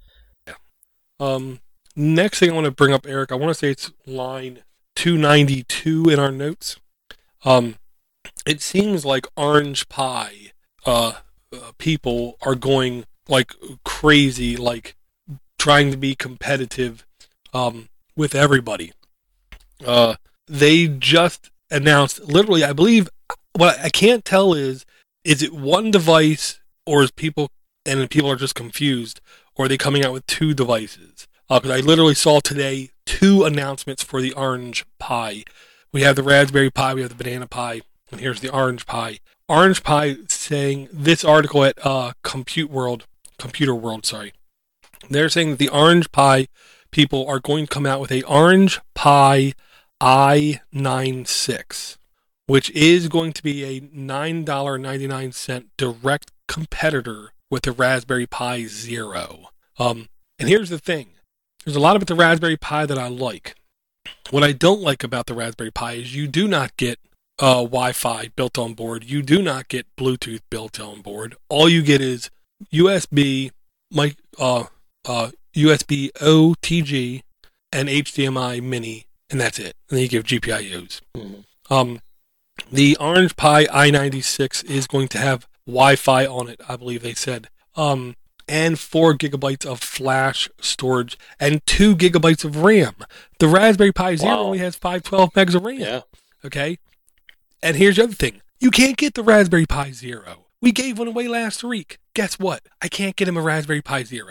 Speaker 2: Um, next thing I want to bring up, Eric, I want to say it's line two ninety-two in our notes. Um, it seems like Orange Pie uh, uh, people are going like crazy, like trying to be competitive um, with everybody. Uh, they just announced, literally, I believe, what I can't tell is, is it one device, or is people, and people are just confused, or are they coming out with two devices? Because uh, I literally saw today two announcements for the Orange Pie. We have the Raspberry Pi, we have the Banana Pi, and here's the Orange Pie. Orange Pie saying, this article at uh, Compute World, Computer World, sorry, they're saying that the Orange Pi people are going to come out with a Orange Pi i ninety-six, which is going to be a nine dollars and ninety-nine cents direct competitor with the Raspberry Pi Zero. Um, and here's the thing. There's a lot about the Raspberry Pi that I like. What I don't like about the Raspberry Pi is you do not get uh, Wi-Fi built on board. You do not get Bluetooth built on board. All you get is U S B, mic, uh, uh, U S B O T G, and H D M I Mini, and that's it. And then you give G P I Os. Mm-hmm. Um, the Orange Pi i ninety-six is going to have Wi-Fi on it, I believe they said, um, and four gigabytes of flash storage and two gigabytes of RAM. The Raspberry Pi Zero wow. only has five twelve megs of RAM.
Speaker 1: Yeah. Okay.
Speaker 2: And here's the other thing. You can't get the Raspberry Pi Zero. We gave one away last week. Guess what? I can't get him a Raspberry Pi Zero.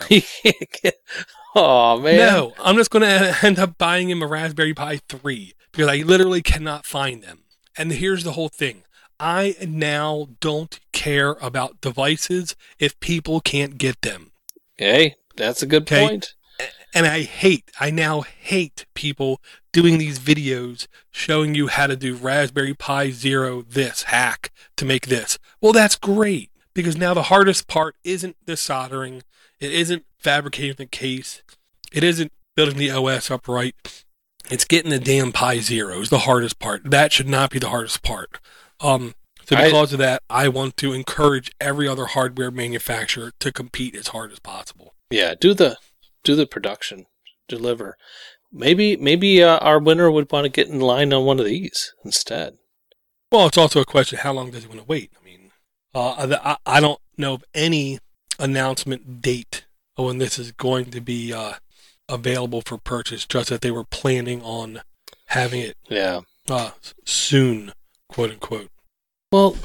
Speaker 1: Oh, man.
Speaker 2: No, I'm just going to end up buying him a Raspberry Pi three because I literally cannot find them. And here's the whole thing. I now don't care about devices if people can't get them.
Speaker 1: Hey, that's a good
Speaker 2: okay?
Speaker 1: point.
Speaker 2: And I hate, I now hate people doing these videos showing you how to do Raspberry Pi Zero this hack to make this. Well, that's great because now the hardest part isn't the soldering. It isn't fabricating the case. It isn't building the O S up right. It's getting the damn Pi Zeros, the hardest part. That should not be the hardest part. Um, so because I, of that, I want to encourage every other hardware manufacturer to compete as hard as possible.
Speaker 1: Yeah, do the do the production, deliver. Maybe maybe uh, our winner would want to get in line on one of these instead.
Speaker 2: Well, it's also a question: how long does he want to wait? I mean, uh, I, I don't know of any announcement date of when this is going to be uh, available for purchase. Just that they were planning on having it,
Speaker 1: yeah,
Speaker 2: uh, soon, quote unquote.
Speaker 1: Well,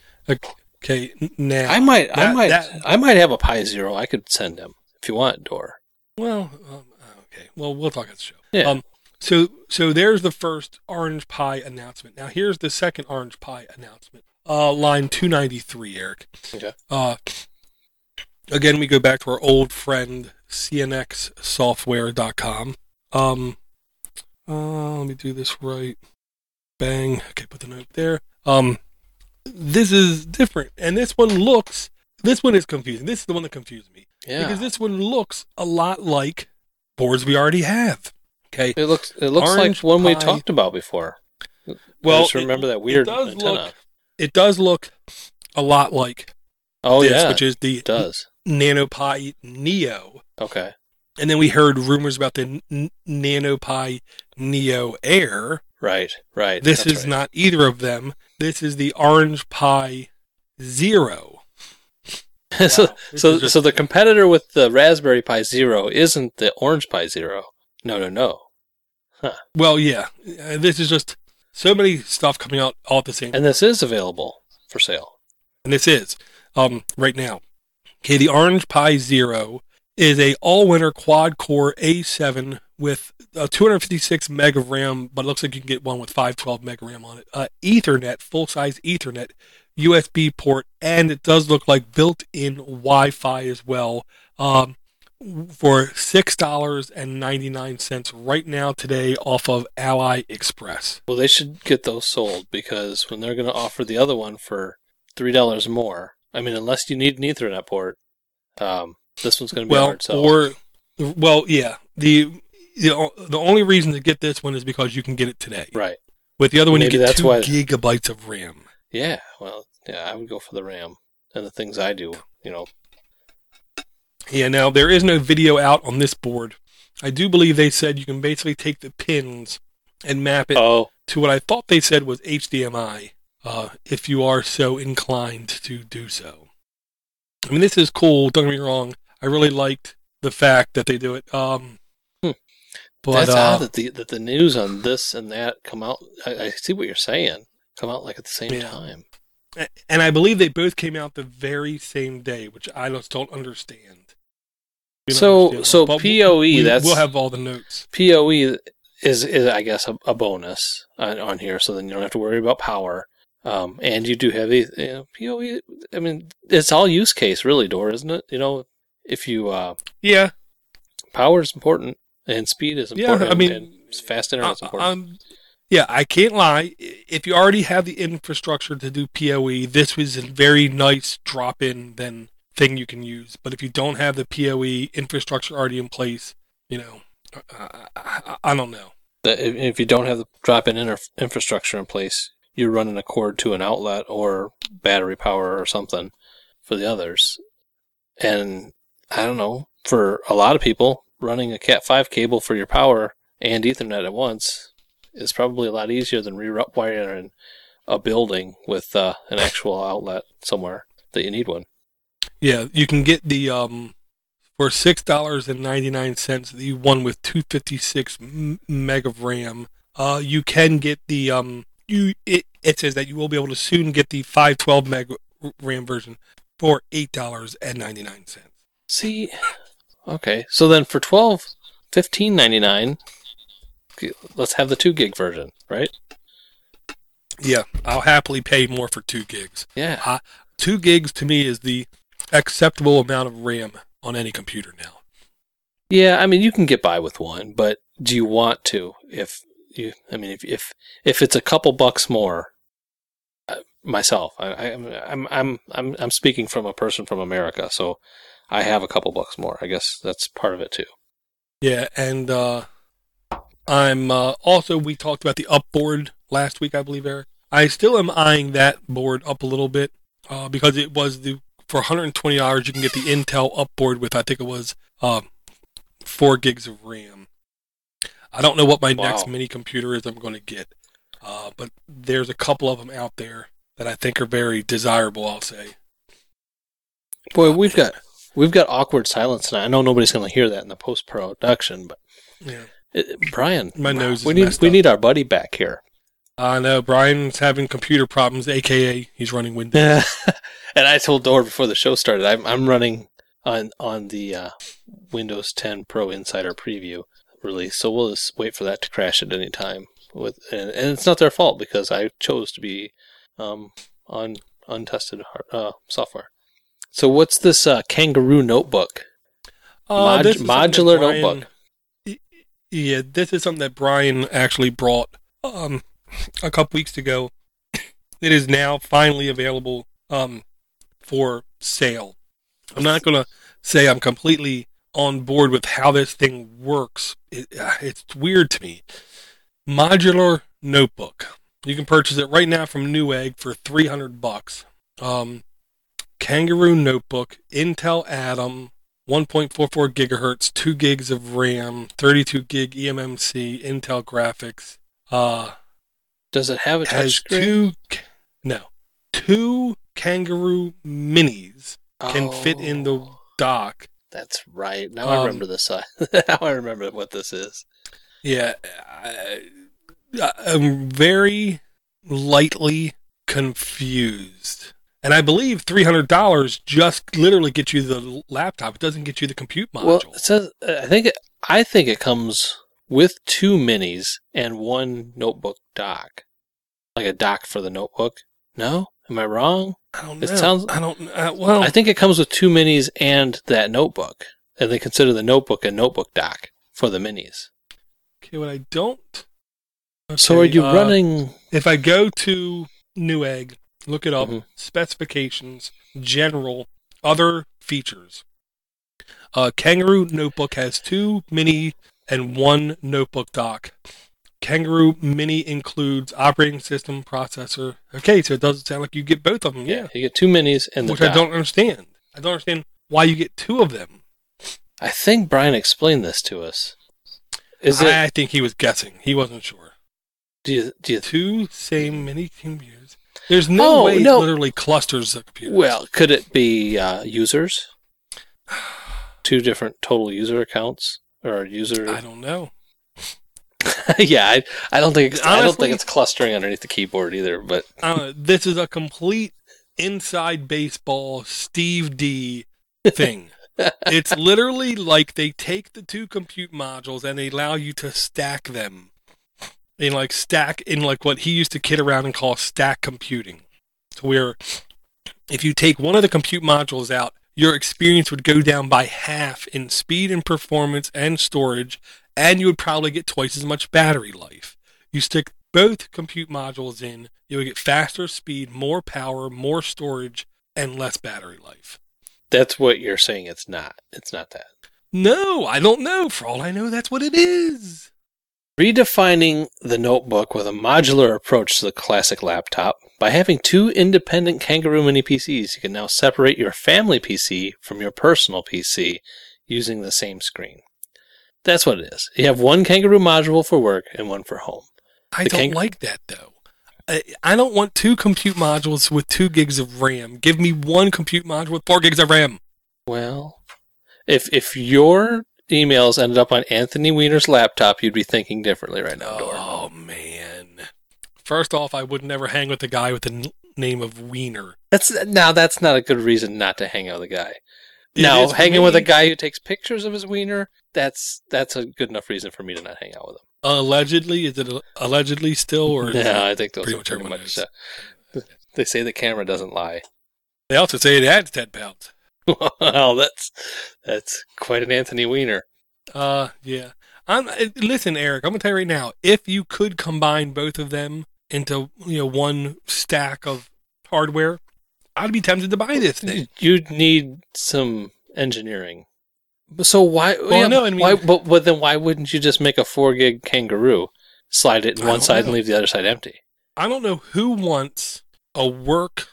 Speaker 2: okay, now
Speaker 1: I might,
Speaker 2: that,
Speaker 1: I might,
Speaker 2: that,
Speaker 1: I might have a Pi Zero. I could send him if you want, Dor.
Speaker 2: Well, um, okay. Well, we'll talk at the show.
Speaker 1: Yeah.
Speaker 2: Um, so, so there's the first Orange Pi announcement. Now, here's the second Orange Pi announcement. Uh, line two ninety-three, Eric.
Speaker 1: Okay.
Speaker 2: Uh, again, we go back to our old friend C N X software dot com. Um, uh, let me do this right. Bang. Okay, put the note there. Um, this is different, and this one looks. This one is confusing. This is the one that confused me.
Speaker 1: Yeah.
Speaker 2: Because this one looks a lot like boards we already have. Okay.
Speaker 1: It looks. It looks
Speaker 2: Orange
Speaker 1: like one we
Speaker 2: Pi.
Speaker 1: talked about before.
Speaker 2: Well,
Speaker 1: I just remember
Speaker 2: it,
Speaker 1: that weird
Speaker 2: it does
Speaker 1: antenna.
Speaker 2: Look, it does look a lot like
Speaker 1: oh
Speaker 2: this,
Speaker 1: yeah,
Speaker 2: which is the
Speaker 1: it does
Speaker 2: NanoPi Neo.
Speaker 1: Okay.
Speaker 2: And then we heard rumors about the N- NanoPi Neo Air.
Speaker 1: Right, right.
Speaker 2: This
Speaker 1: That's
Speaker 2: is
Speaker 1: right.
Speaker 2: not either of them. This is the Orange Pi Zero.
Speaker 1: so,
Speaker 2: Wow, this
Speaker 1: so,
Speaker 2: is just-
Speaker 1: so the competitor with the Raspberry Pi Zero isn't the Orange Pi Zero. No, no, no.
Speaker 2: Well, yeah. Uh, This is just so many stuff coming out all at the same time.
Speaker 1: And this is available for sale.
Speaker 2: And this is um, right now. Okay, the Orange Pi Zero is a all-winter quad-core A seven with a two hundred fifty-six meg of RAM, but it looks like you can get one with five twelve meg of RAM on it. Uh, Ethernet, full-size Ethernet, U S B port, and it does look like built-in Wi-Fi as well. Um, for six dollars and ninety-nine cents right now today off of Ally Express.
Speaker 1: Well, they should get those sold because when they're going to offer the other one for three dollars more, I mean, unless you need an Ethernet port, um, this one's going to be
Speaker 2: Well,
Speaker 1: hard sell.
Speaker 2: or well, yeah. The the the only reason to get this one is because you can get it today.
Speaker 1: Right.
Speaker 2: With the other one,
Speaker 1: Maybe
Speaker 2: you get
Speaker 1: that's
Speaker 2: two
Speaker 1: why-
Speaker 2: gigabytes of RAM.
Speaker 1: Yeah. Well, yeah, I would go for the RAM and the things I do. You know.
Speaker 2: Yeah. Now there is no video out on this board. I do believe they said you can basically take the pins and map it
Speaker 1: Oh,
Speaker 2: to what I thought they said was H D M I, uh, if you are so inclined to do so. I mean, this is cool. Don't get me wrong. I really liked the fact that they do it. Um,
Speaker 1: Hmm.
Speaker 2: but
Speaker 1: that's
Speaker 2: uh,
Speaker 1: odd that the that the news on this and that come out. I, I see what you're saying. Come out like at the same
Speaker 2: Yeah.
Speaker 1: time.
Speaker 2: and I believe they both came out the very same day, which I just don't understand. We don't
Speaker 1: So-
Speaker 2: understand
Speaker 1: so
Speaker 2: why. But
Speaker 1: P O E,
Speaker 2: we-
Speaker 1: that's-
Speaker 2: we'll have all the notes.
Speaker 1: P O E is, is I guess, a, a bonus on, on here, so then you don't have to worry about power. Um, and you do have a you know, P O E. I mean, it's all use case, really, Dor, isn't it? You know, if you uh,
Speaker 2: Yeah,
Speaker 1: power is important and speed is
Speaker 2: Yeah,
Speaker 1: important.
Speaker 2: I mean,
Speaker 1: and fast internet is
Speaker 2: Uh,
Speaker 1: important.
Speaker 2: um, yeah, I can't lie. If you already have the infrastructure to do P O E, this was a very nice drop-in then thing you can use. But if you don't have the P O E infrastructure already in place, you know, I, I, I don't know.
Speaker 1: That if, if you don't have the drop-in inter- infrastructure in place, you're running a cord to an outlet or battery power or something for the others. And I don't know, for a lot of people, running a Cat five cable for your power and Ethernet at once is probably a lot easier than rewiring a building with uh, an actual outlet somewhere that you need one.
Speaker 2: Yeah, you can get the um for six dollars and ninety nine cents the one with two fifty six meg of RAM. Uh, you can get the um you it it says that you will be able to soon get the five twelve meg RAM version for eight dollars and ninety nine cents.
Speaker 1: See, okay, so then for twelve, fifteen ninety nine, let's have the two gig version, right?
Speaker 2: Yeah, I'll happily pay more for two gigs.
Speaker 1: Yeah.
Speaker 2: Two gigs to me is the acceptable amount of RAM on any computer now.
Speaker 1: Yeah, I mean, you can get by with one, but do you want to? If you, I mean, if if if it's a couple bucks more, uh, myself, I, I, I'm I'm I'm I'm speaking from a person from America, so I have a couple bucks more. I guess that's part of it too.
Speaker 2: Yeah, and uh, I'm uh, also, we talked about the up board last week, I believe, Eric. I still am eyeing that board up a little bit uh, because it was the, for one hundred twenty dollars, you can get the Intel up board with, I think it was uh, four gigs of RAM. I don't know what my
Speaker 1: Wow.
Speaker 2: next mini computer is I'm going to get, uh, but there's a couple of them out there that I think are very desirable, I'll say.
Speaker 1: Boy, we've got we've got awkward silence tonight. I know nobody's going to hear that in the post production, but
Speaker 2: Yeah.
Speaker 1: it, Brian,
Speaker 2: My nose is
Speaker 1: we need
Speaker 2: messed
Speaker 1: we
Speaker 2: up.
Speaker 1: need our buddy back here.
Speaker 2: I know Brian's having computer problems, aka he's running Windows.
Speaker 1: Yeah, and I told Dor before the show started, I'm I'm running on on the uh, Windows ten Pro Insider Preview release, so we'll just wait for that to crash at any time. With and, and it's not their fault because I chose to be um, on untested hard, uh, software. So what's this uh, Kangaroo notebook?
Speaker 2: Uh,
Speaker 1: Mod-
Speaker 2: this is something that
Speaker 1: modular
Speaker 2: Brian-
Speaker 1: notebook.
Speaker 2: Yeah, this is something that Brian actually brought um, a couple weeks ago. It is now finally available um, for sale. I'm not going to say I'm completely on board with how this thing works. It, uh, it's weird to me. Modular notebook. You can purchase it right now from Newegg for three hundred bucks. Um, Kangaroo notebook, Intel Atom, one point four four gigahertz, two gigs of RAM, thirty-two gig eMMC, Intel graphics. Uh,
Speaker 1: Does it have a
Speaker 2: has
Speaker 1: touchscreen?
Speaker 2: two, no, two Kangaroo Minis can
Speaker 1: Oh,
Speaker 2: fit in the dock.
Speaker 1: That's right. Now
Speaker 2: Um,
Speaker 1: I remember this. Uh, now I remember what this is.
Speaker 2: Yeah, I, I'm very lightly confused. And I believe three hundred dollars just literally gets you the laptop. It doesn't get you the compute module.
Speaker 1: Well, it says I think it, I think it comes with two minis and one notebook dock, like a dock for the notebook. No, am I wrong?
Speaker 2: I don't know.
Speaker 1: It sounds.
Speaker 2: I don't. Uh, well,
Speaker 1: I think it comes with two minis and that notebook, and they consider the notebook a notebook dock for the minis.
Speaker 2: okay. What I don't. Okay,
Speaker 1: So are you
Speaker 2: uh,
Speaker 1: running?
Speaker 2: If I go to Newegg, look it up,
Speaker 1: Mhm.
Speaker 2: specifications, general, other features. Uh, Kangaroo Notebook has two mini and one notebook dock. Kangaroo Mini includes operating system, processor. Okay, so it doesn't sound like you get both of them. Yeah,
Speaker 1: You get two minis and the
Speaker 2: which
Speaker 1: dock.
Speaker 2: I don't understand. I don't understand why you get two of them.
Speaker 1: I think Brian explained this to us. Is it?
Speaker 2: I think he was guessing. He wasn't sure.
Speaker 1: Do you? Do you?
Speaker 2: Two same mini computers. There's no
Speaker 1: Oh,
Speaker 2: way
Speaker 1: no.
Speaker 2: it literally clusters the computers.
Speaker 1: Well, could it be uh, users? Two different total user accounts or user?
Speaker 2: I don't know.
Speaker 1: yeah, I, I don't think it's, I don't
Speaker 2: Honestly-
Speaker 1: think it's clustering underneath the keyboard either. But
Speaker 2: I don't know. This is a complete inside baseball Steve D thing. It's literally like they take the two compute modules and they allow you to stack them in like stack in like what he used to kid around and call stack computing. So where if you take one of the compute modules out, your experience would go down by half in speed and performance and storage, and you would probably get twice as much battery life. You stick both compute modules in, you would get faster speed, more power, more storage, and less battery life.
Speaker 1: that's what you're saying. It's not. It's not that.
Speaker 2: No, I don't know. For all I know, that's what it is.
Speaker 1: Redefining the notebook with a modular approach to the classic laptop. By having two independent Kangaroo Mini P Cs, you can now separate your family P C from your personal P C using the same screen. That's what it is. You have one Kangaroo module for work and one for home.
Speaker 2: I
Speaker 1: The
Speaker 2: don't
Speaker 1: Kang-
Speaker 2: like that, though. I, I don't want two compute modules with two gigs of RAM. Give me one compute module with four gigs of RAM.
Speaker 1: Well, if if your emails ended up on Anthony Weiner's laptop, you'd be thinking differently right now, Dor.
Speaker 2: Oh, man. First off, I would never hang with the guy with the n- name of Wiener.
Speaker 1: That's now that's not a good reason not to hang out with a guy.
Speaker 2: It
Speaker 1: Now,
Speaker 2: is for
Speaker 1: hanging with a
Speaker 2: me.
Speaker 1: guy who takes pictures of his wiener, that's that's a good enough reason for me to not hang out with him.
Speaker 2: Allegedly, is it allegedly still, or is
Speaker 1: Yeah,
Speaker 2: it
Speaker 1: I think those
Speaker 2: pretty
Speaker 1: are
Speaker 2: much
Speaker 1: pretty
Speaker 2: everyone
Speaker 1: much.
Speaker 2: knows?
Speaker 1: Uh, they say the camera doesn't lie.
Speaker 2: They also say it adds ten pounds.
Speaker 1: Well, that's that's quite an Anthony Weiner.
Speaker 2: Uh, yeah. I'm, uh, listen, Eric, I'm going to tell you right now, if you could combine both of them into, you know, one stack of hardware, I'd be tempted to buy this thing.
Speaker 1: You'd need some engineering. But So why?
Speaker 2: Well,
Speaker 1: yeah,
Speaker 2: no, I mean-
Speaker 1: why? But, but then why wouldn't you just make a four gig Kangaroo, slide it in
Speaker 2: I
Speaker 1: one
Speaker 2: don't
Speaker 1: side
Speaker 2: know.
Speaker 1: and leave the other side empty?
Speaker 2: I don't know who wants a work,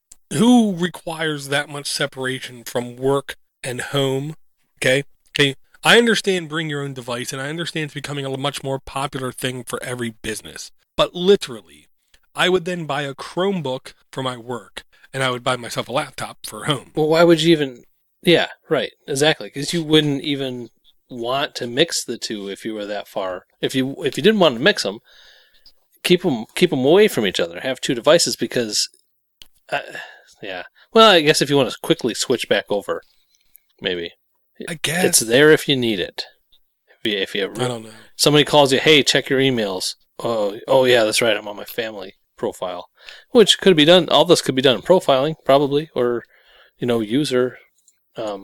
Speaker 2: who requires that much separation from work and home. Okay. Okay. I understand bring your own device, and I understand it's becoming a much more popular thing for every business. But literally, I would then buy a Chromebook for my work, and I would buy myself a laptop for home.
Speaker 1: Well, why would you even? Yeah, right, exactly. Because you wouldn't even want to mix the two if you were that far. If you if you didn't want to mix them, keep them keep them away from each other. Have two devices because, uh, yeah. Well, I guess if you want to quickly switch back over, maybe
Speaker 2: I guess.
Speaker 1: it's there if you need it. If you, if you
Speaker 2: I don't know.
Speaker 1: somebody calls you, hey, check your emails. Oh, oh yeah, that's right. I'm on my family profile, which could be done. All this could be done in profiling, probably, or you know, user, um,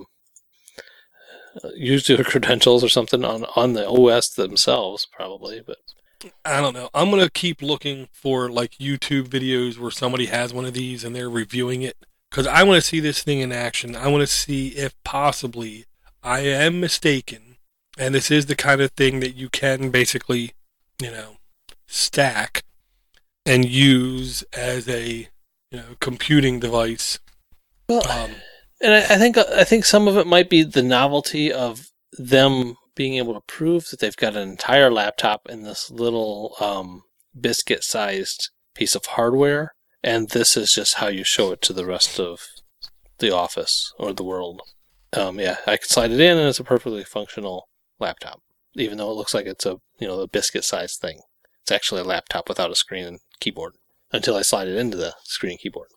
Speaker 1: uh, user credentials or something on on the O S themselves, probably. But
Speaker 2: I don't know. I'm going to keep looking for like YouTube videos where somebody has one of these and they're reviewing it because I want to see this thing in action. I want to see if possibly I am mistaken and this is the kind of thing that you can basically, you know, stack and use as a, you know, computing device.
Speaker 1: well,
Speaker 2: Um,
Speaker 1: And I, I think I think some of it might be the novelty of them being able to prove that they've got an entire laptop in this little um, biscuit-sized piece of hardware, and this is just how you show it to the rest of the office or the world. Um, yeah, I can slide it in, and it's a perfectly functional laptop, even though it looks like it's a you know a biscuit-sized thing. It's actually a laptop without a screen and keyboard. Until I slide it into the screen and keyboard.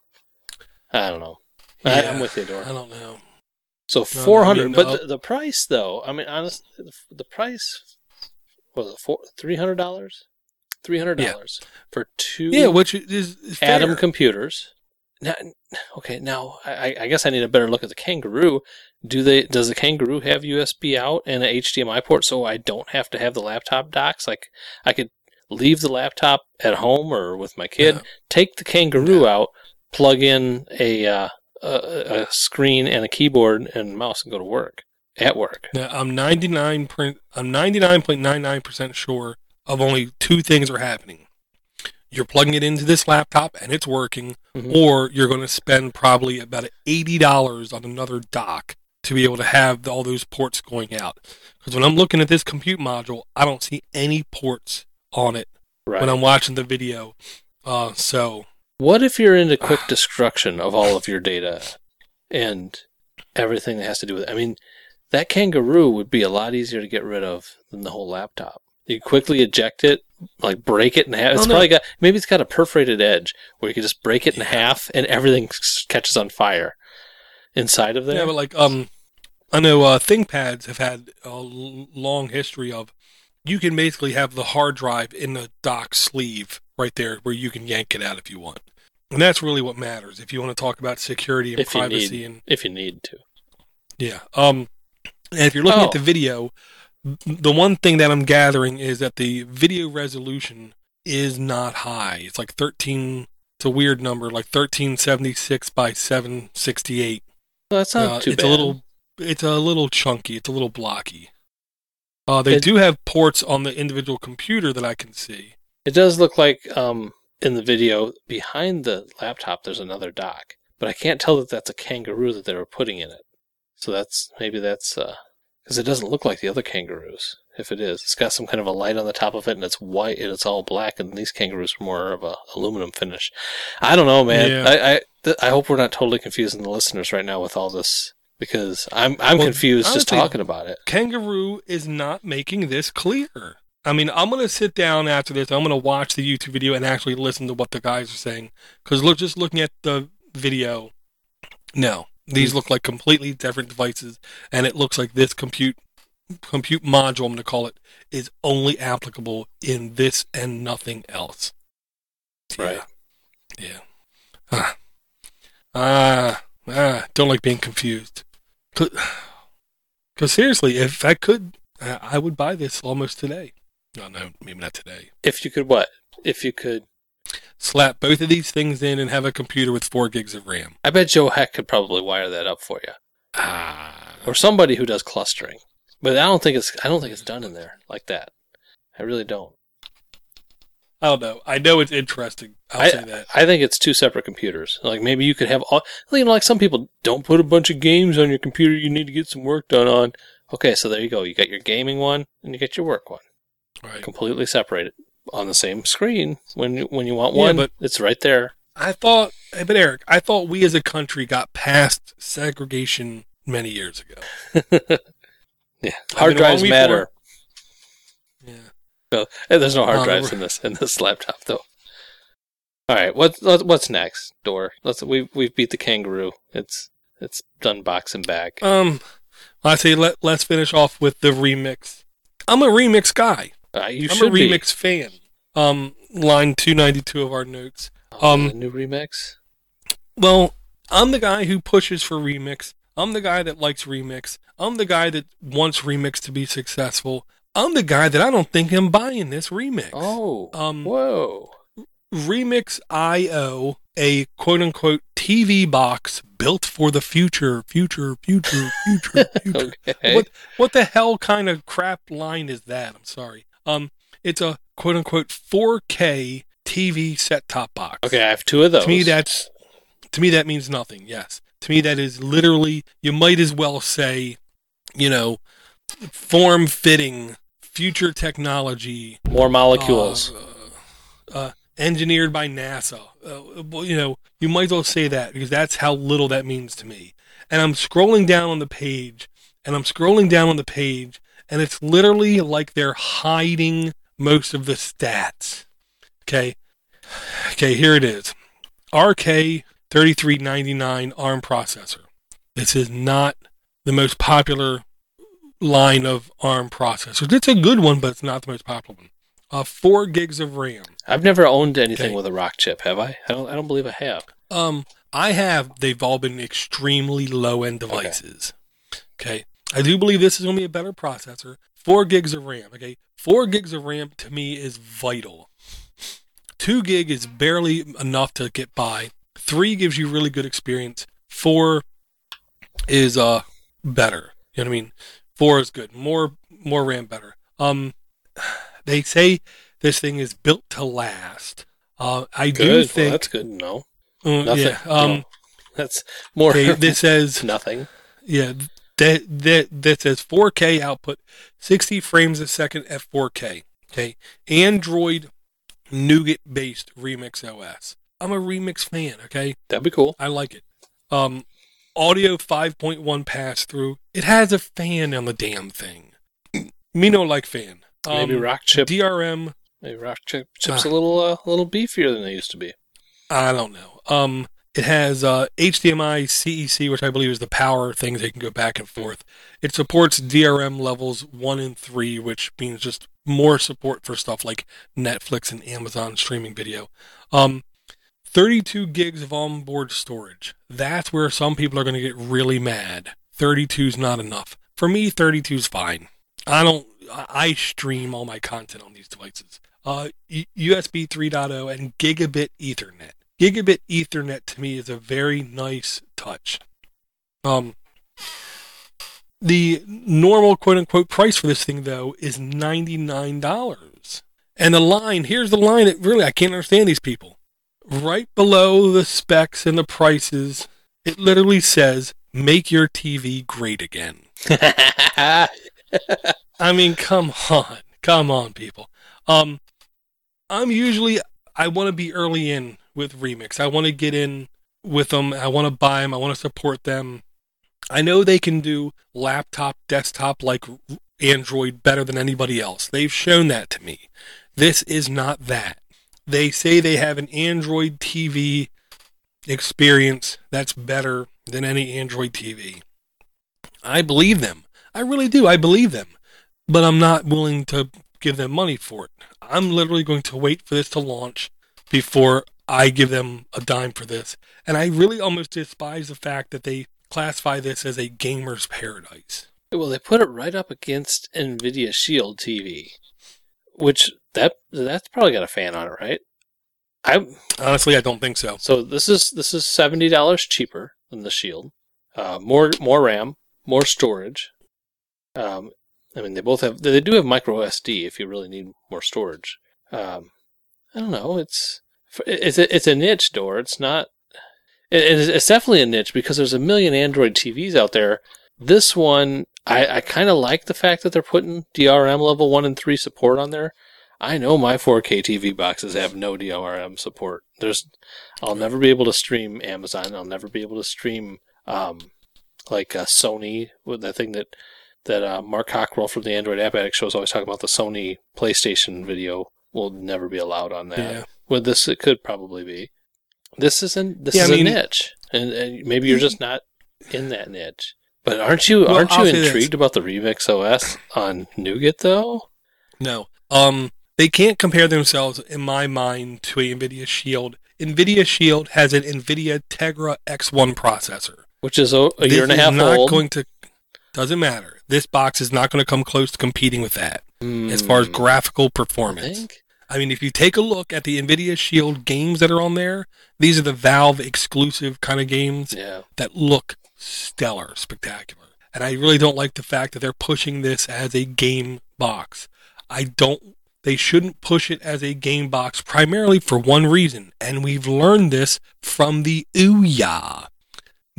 Speaker 1: I don't know.
Speaker 2: Yeah,
Speaker 1: I, I'm with you, Dor.
Speaker 2: I don't know.
Speaker 1: So four hundred,
Speaker 2: no, I mean,
Speaker 1: but the, the price though. I mean, honestly, the, the price was it four three hundred dollars, three hundred dollars yeah. for two.
Speaker 2: Yeah, which is, is fair.
Speaker 1: Atom computers. Now, okay, now I, I guess I need a better look at the Kangaroo. Do they? Does the Kangaroo have U S B out and an H D M I port, so I don't have to have the laptop docks? Like I could leave the laptop at home or with my kid, yeah. take the Kangaroo yeah. out, plug in a. Uh, A, a screen and a keyboard and mouse and go to work at work.
Speaker 2: Now, I'm ninety-nine. I'm ninety-nine point nine nine percent sure of only two things are happening. You're plugging it into this laptop and it's working, mm-hmm. or you're going to spend probably about eighty dollars on another dock to be able to have all those ports going out. Because when I'm looking at this compute module, I don't see any ports on it right. when I'm watching the video. Uh, so.
Speaker 1: What if you're into quick destruction of all of your data and everything that has to do with it? I mean, that Kangaroo would be a lot easier to get rid of than the whole laptop. You quickly eject it, like break it in half. It's oh, no. probably got maybe it's got a perforated edge where you can just break it in yeah. half and everything catches on fire inside of there.
Speaker 2: Yeah, but like um, I know uh, ThinkPads have had a long history of you can basically have the hard drive in the dock sleeve right there where you can yank it out if you want. And that's really what matters if you want to talk about security and
Speaker 1: if
Speaker 2: privacy.
Speaker 1: You need,
Speaker 2: and
Speaker 1: if you need to.
Speaker 2: Yeah. Um, and if you're looking
Speaker 1: oh.
Speaker 2: at the video, the one thing that I'm gathering is that the video resolution is not high. It's like thirteen, it's a weird number, like thirteen seventy-six by seven sixty-eight.
Speaker 1: Well, that's not
Speaker 2: uh,
Speaker 1: too
Speaker 2: it's
Speaker 1: bad.
Speaker 2: A little, it's a little chunky. It's a little blocky. Uh, they
Speaker 1: it,
Speaker 2: do have ports on the individual computer that I can see.
Speaker 1: It does look like um, in the video, behind the laptop, there's another dock. But I can't tell that that's a Kangaroo that they were putting in it. So that's, maybe that's, because uh, it doesn't look like the other Kangaroos, if it is. It's got some kind of a light on the top of it, and it's white, and it's all black, and these Kangaroos are more of a aluminum finish. I don't know, man.
Speaker 2: Yeah.
Speaker 1: I, I, th- I hope we're not totally confusing the listeners right now with all this. Because I'm I'm well, confused honestly, just talking about it.
Speaker 2: Kangaroo is not making this clear. I mean, I'm going to sit down after this. I'm going to watch the YouTube video and actually listen to what the guys are saying. Because look, just looking at the video, no. These look like completely different devices. And it looks like this compute compute module, I'm going to call it, is only applicable in this and nothing else.
Speaker 1: Right.
Speaker 2: Yeah. yeah. Ah. Ah. Ah. Don't like being confused. Because seriously, if I could, I would buy this almost today. No, no, maybe not today.
Speaker 1: If you could what? If you could
Speaker 2: slap both of these things in and have a computer with four gigs of RAM.
Speaker 1: I bet Joe Heck could probably wire that up for you.
Speaker 2: Ah.
Speaker 1: Or somebody who does clustering. But I don't think it's I don't think it's done in there like that. I really don't.
Speaker 2: I don't know. I know it's interesting. I'll
Speaker 1: I,
Speaker 2: say that.
Speaker 1: I think it's two separate computers. Like maybe you could have all, you know, like some people don't put a bunch of games on your computer you need to get some work done on. Okay, so there you go. You got your gaming one and you get your work one.
Speaker 2: Right.
Speaker 1: Completely separated on the same screen. When you, when you want one,
Speaker 2: yeah, but
Speaker 1: it's right there.
Speaker 2: I thought, but Eric, I thought we as a country got past segregation many years ago.
Speaker 1: Yeah, hard drives matter.
Speaker 2: Yeah.
Speaker 1: No, there's no hard
Speaker 2: uh,
Speaker 1: drives in this in this laptop though. All right, what, what what's next, Dor? Let's we we've beat the Kangaroo. It's it's done boxing back.
Speaker 2: Um, I say let let's finish off with the remix. I'm a remix guy.
Speaker 1: Uh, you
Speaker 2: I'm
Speaker 1: should
Speaker 2: a remix be. fan. Um, line two ninety-two of our notes.
Speaker 1: Oh,
Speaker 2: um,
Speaker 1: the new remix.
Speaker 2: Well, I'm the guy who pushes for remix. I'm the guy that likes remix. I'm the guy that wants remix to be successful. I'm the guy that I don't think I'm buying this remix.
Speaker 1: Oh,
Speaker 2: um,
Speaker 1: whoa.
Speaker 2: Remix dot I O, a quote-unquote T V box built for the future, future, future, future, future.
Speaker 1: Okay.
Speaker 2: What what the hell kind of crap line is that? I'm sorry. Um, it's a quote-unquote four K T V set-top box.
Speaker 1: Okay, I have two of those.
Speaker 2: To me, that's to me that means nothing. Yes. To me, that is literally, you might as well say, you know, form-fitting, future technology.
Speaker 1: More molecules.
Speaker 2: Uh, uh, engineered by NASA. Uh, well, you know, you might as well say that because that's how little that means to me. And I'm scrolling down on the page, and I'm scrolling down on the page, and it's literally like they're hiding most of the stats. Okay? Okay, here it is. R K thirty-three ninety-nine ARM processor. This is not the most popular line of ARM processors. It's a good one, but it's not the most popular one. Uh, four gigs of RAM.
Speaker 1: I've never owned anything
Speaker 2: Okay.
Speaker 1: with a rock chip, have I? I don't. I don't believe I have.
Speaker 2: Um, I have. They've all been extremely low-end devices. Okay. I do believe this is going to be a better processor. Four gigs of RAM. Okay. Four gigs of RAM to me is vital. Two gig is barely enough to get by. Three gives you really good experience. Four is uh better. You know what I mean? Four is good. More more RAM better. Um, they say this thing is built to last. Uh, I do
Speaker 1: Good.
Speaker 2: think
Speaker 1: Well, that's good. No,
Speaker 2: uh,
Speaker 1: nothing.
Speaker 2: yeah. Um,
Speaker 1: no. That's more.
Speaker 2: okay, this says
Speaker 1: nothing.
Speaker 2: yeah. That that that says four K output, sixty frames a second at four K. Okay, Android Nougat based Remix O S. I'm a Remix fan. Okay,
Speaker 1: That'd be cool.
Speaker 2: I like it. Um, audio five point one pass through. It has a fan on the damn thing. Me no like fan. Um,
Speaker 1: Maybe rock chip.
Speaker 2: D R M.
Speaker 1: Maybe rock chip chips
Speaker 2: Ah.
Speaker 1: a little uh, a little beefier than they used to be.
Speaker 2: I don't know. Um, it has uh, H D M I, C E C, which I believe is the power things they can go back and forth. It supports D R M levels one and three, which means just more support for stuff like Netflix and Amazon streaming video. Um, thirty-two gigs of onboard storage. That's where some people are going to get really mad. thirty-two is not enough. For me, thirty-two is fine. I don't. I stream all my content on these devices. Uh, U S B three point oh and Gigabit Ethernet. Gigabit Ethernet to me is a very nice touch. Um, the normal quote-unquote price for this thing, though, is ninety-nine dollars. And the line, here's the line that really, I can't understand these people. Right below the specs and the prices, it literally says, make your T V great again. I mean, come on. Come on, people. Um, I'm usually, I want to be early in with Remix. I want to get in with them. I want to buy them. I want to support them. I know they can do laptop, desktop like Android better than anybody else. They've shown that to me. This is not that. They say they have an Android T V experience that's better than any Android T V. I believe them. I really do. I believe them. But I'm not willing to give them money for it. I'm literally going to wait for this to launch before I give them a dime for this. And I really almost despise the fact that they classify this as a gamer's paradise.
Speaker 1: Well, they put it right up against NVIDIA Shield T V, which that that's probably got a fan on it, right? I
Speaker 2: Honestly, I don't think so.
Speaker 1: so this is this is seventy dollars cheaper than the Shield, uh, more more RAM, more storage. Um, I mean, they both have they do have micro S D if you really need more storage. Um, I don't know. It's it's a, it's a niche door. It's not. It, it's definitely a niche because there's a million Android T Vs out there. This one, I, I kind of like the fact that they're putting D R M level one and three support on there. I know my four K T V boxes have no D R M support. There's, I'll never be able to stream Amazon. I'll never be able to stream um, like uh, Sony with that thing that that uh, Mark Cockrell from the Android App Addict show is always talking about. The Sony PlayStation video will never be allowed on that.
Speaker 2: Yeah.
Speaker 1: With this, it could probably be. This isn't. This
Speaker 2: Yeah,
Speaker 1: is
Speaker 2: I mean-
Speaker 1: a niche, and, and maybe you're just not in that niche. But aren't you?
Speaker 2: Well,
Speaker 1: aren't
Speaker 2: I'll
Speaker 1: you
Speaker 2: say this.
Speaker 1: intrigued about the Remix O S on Nougat though?
Speaker 2: No. Um, they can't compare themselves, in my mind, to a NVIDIA Shield. NVIDIA Shield has an NVIDIA Tegra X one processor.
Speaker 1: Which is a, a
Speaker 2: This
Speaker 1: year and a
Speaker 2: is
Speaker 1: half
Speaker 2: not
Speaker 1: old.
Speaker 2: going to. Doesn't matter. This box is not going to come close to competing with that as far as
Speaker 1: Hmm,
Speaker 2: graphical
Speaker 1: I
Speaker 2: performance.
Speaker 1: think.
Speaker 2: I mean, if you take a look at the NVIDIA Shield games that are on there, these are the Valve exclusive kind of games
Speaker 1: Yeah.
Speaker 2: that look stellar, spectacular. And I really don't like the fact that they're pushing this as a game box. I don't, they shouldn't push it as a game box primarily for one reason, and we've learned this from the Ouya.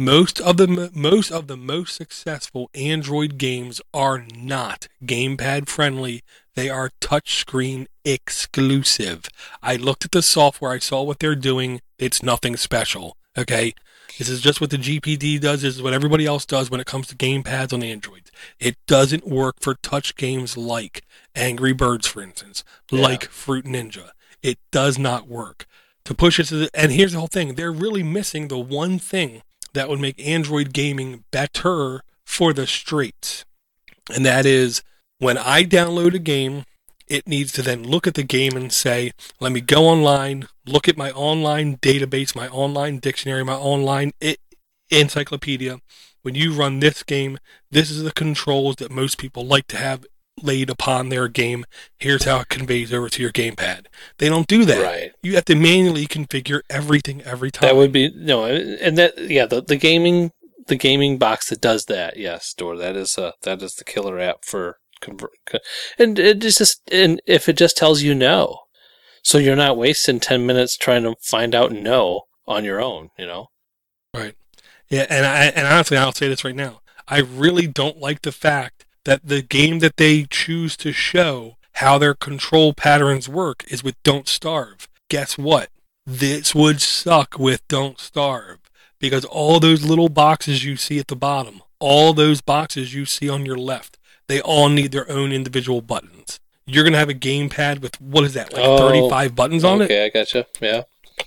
Speaker 2: Most of the most of the most successful Android games are not gamepad friendly. They are touchscreen exclusive. I looked at the software. I saw what they're doing. It's nothing special. Okay, this is just what the G P D does. This is what everybody else does when it comes to gamepads on Androids. It doesn't work for touch games like Angry Birds, for instance,
Speaker 1: Yeah.
Speaker 2: like Fruit Ninja. It does not work. To push it to the, and here's the whole thing. They're really missing the one thing that would make Android gaming better for the streets. And that is, when I download a game, it needs to then look at the game and say, let me go online, look at my online database, my online dictionary, my online I- encyclopedia. When you run this game, this is the controls that most people like to have laid upon their game. Here's how it conveys over to your gamepad. They don't do that.
Speaker 1: Right.
Speaker 2: You have to manually configure everything every time.
Speaker 1: That would be no, and that yeah, the the gaming the gaming box that does that, yes, Door. That is uh that is the killer app for convert. And it just and if it just tells you no, so you're not wasting ten minutes trying to find out no on your own, you know.
Speaker 2: Right. Yeah, and I and honestly, I'll say this right now. I really don't like the fact that the game that they choose to show how their control patterns work is with Don't Starve. Guess what? This would suck with Don't Starve, because all those little boxes you see at the bottom, all those boxes you see on your left, they all need their own individual buttons. You're going to have a gamepad with, what is that, like
Speaker 1: Oh,
Speaker 2: thirty-five buttons on it?
Speaker 1: Okay, I gotcha. Yeah.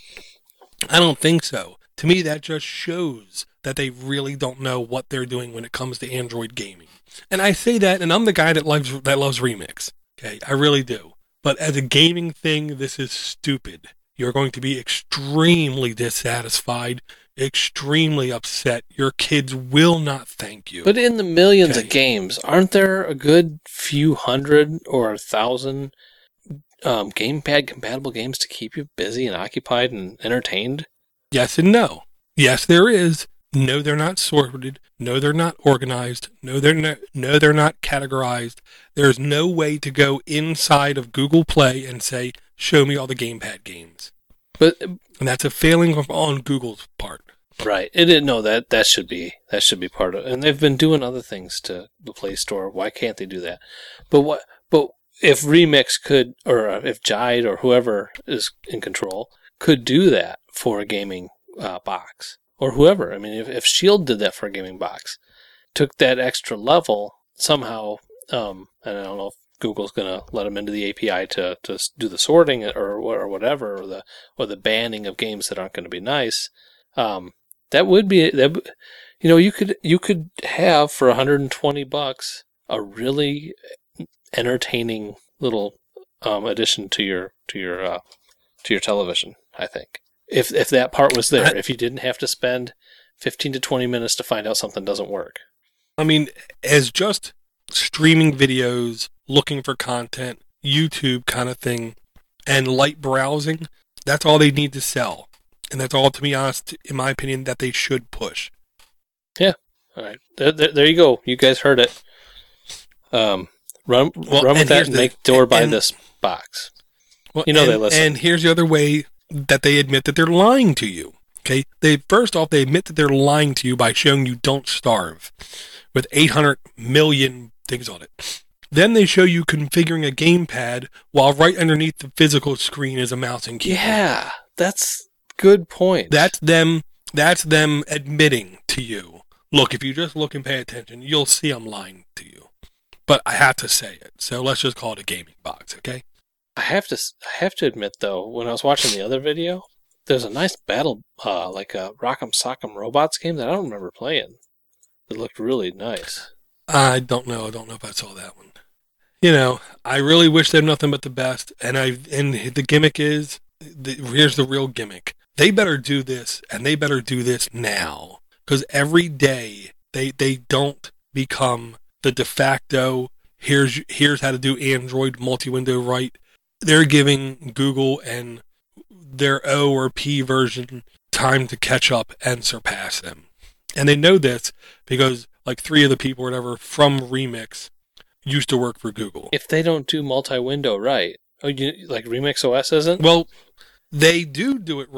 Speaker 2: I don't think so. To me, that just shows that they really don't know what they're doing when it comes to Android gaming. And I say that, and I'm the guy that loves that loves Remix. Okay, I really do. But as a gaming thing, this is stupid. You're going to be extremely dissatisfied, extremely upset. Your kids will not thank you.
Speaker 1: But in the millions
Speaker 2: Okay.
Speaker 1: of games, aren't there a good few hundred or a thousand um, gamepad compatible games to keep you busy and occupied and entertained?
Speaker 2: Yes and no. Yes, there is. No, they're not sorted. No, they're not organized. No, they're not, no, they're not categorized. There's no way to go inside of Google Play and say, show me all the gamepad games.
Speaker 1: But
Speaker 2: And that's a failing of- on Google's part.
Speaker 1: right, it didn't know that that should be that should be part of it. And they've been doing other things to the Play Store. Why can't they do that? But what? But if Remix could, or if Jide or whoever is in control could do that for a gaming uh, box, or whoever. I mean, if, if Shield did that for a gaming box, took that extra level somehow, um, and I don't know if Google's going to let them into the A P I to, to do the sorting or or whatever, or the or the banning of games that aren't going to be nice. Um, that would be that. You know, you could you could have for one hundred twenty bucks a really entertaining little um, addition to your to your uh, to your television. I think if if that part was there, if you didn't have to spend fifteen to twenty minutes to find out something doesn't work.
Speaker 2: I mean, as just streaming videos, looking for content, YouTube kind of thing, and light browsing, that's all they need to sell. And that's all, to be honest, in my opinion, that they should push.
Speaker 1: Yeah. All right. There, there, there you go. You guys heard it. Um, run
Speaker 2: Well,
Speaker 1: run with
Speaker 2: and
Speaker 1: that
Speaker 2: here's
Speaker 1: and
Speaker 2: the-
Speaker 1: make Door buy
Speaker 2: and-
Speaker 1: this box.
Speaker 2: Well,
Speaker 1: You know
Speaker 2: and,
Speaker 1: they listen.
Speaker 2: And here's the other way that they admit that they're lying to you. Okay, they first off they admit that they're lying to you by showing you Don't Starve, with eight hundred million things on it. Then they show you configuring a gamepad while right underneath the physical screen is a mouse and keyboard.
Speaker 1: Yeah, that's good point.
Speaker 2: That's them. That's them admitting to you. Look, if you just look and pay attention, you'll see I'm lying to you. But I have to say it, so let's just call it a gaming box, okay?
Speaker 1: I have to I have to admit though, when I was watching the other video, there's a nice battle, uh, like a Rock'em Sock'em Robots game that I don't remember playing. It looked really nice.
Speaker 2: I don't know. I don't know if I saw that one. You know, I really wish them nothing but the best. And I and the gimmick is, the, here's the real gimmick. They better do this, and they better do this now, because every day they they don't become the de facto. Here's here's how to do Android multi-window right. They're giving Google and their O or P version time to catch up and surpass them. And they know this because like three of the people or whatever from Remix used to work for Google.
Speaker 1: If they don't do multi-window right, oh, you, like Remix O S isn't?
Speaker 2: Well, they do do it right,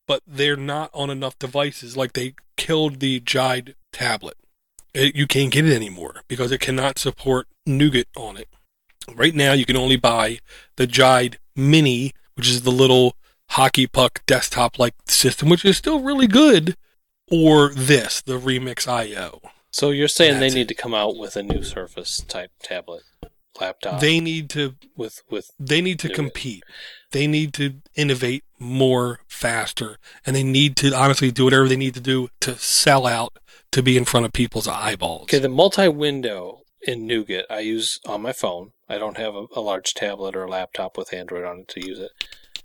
Speaker 2: but they're not on enough devices. Like they killed the Jide tablet. It, you can't get it anymore because it cannot support Nougat on it. Right now, you can only buy the Jide Mini, which is the little hockey puck desktop-like system, which is still really good, or this, the Remix I O.
Speaker 1: So you're saying
Speaker 2: That's
Speaker 1: they need
Speaker 2: it.
Speaker 1: to come out with a new Surface type tablet, laptop.
Speaker 2: They need to
Speaker 1: with with
Speaker 2: they need to
Speaker 1: Nougat.
Speaker 2: compete. They need to innovate more faster, and they need to honestly do whatever they need to do to sell out, to be in front of people's eyeballs.
Speaker 1: Okay, the multi-window in Nougat I use on my phone. I don't have a, a large tablet or a laptop with Android on it to use it.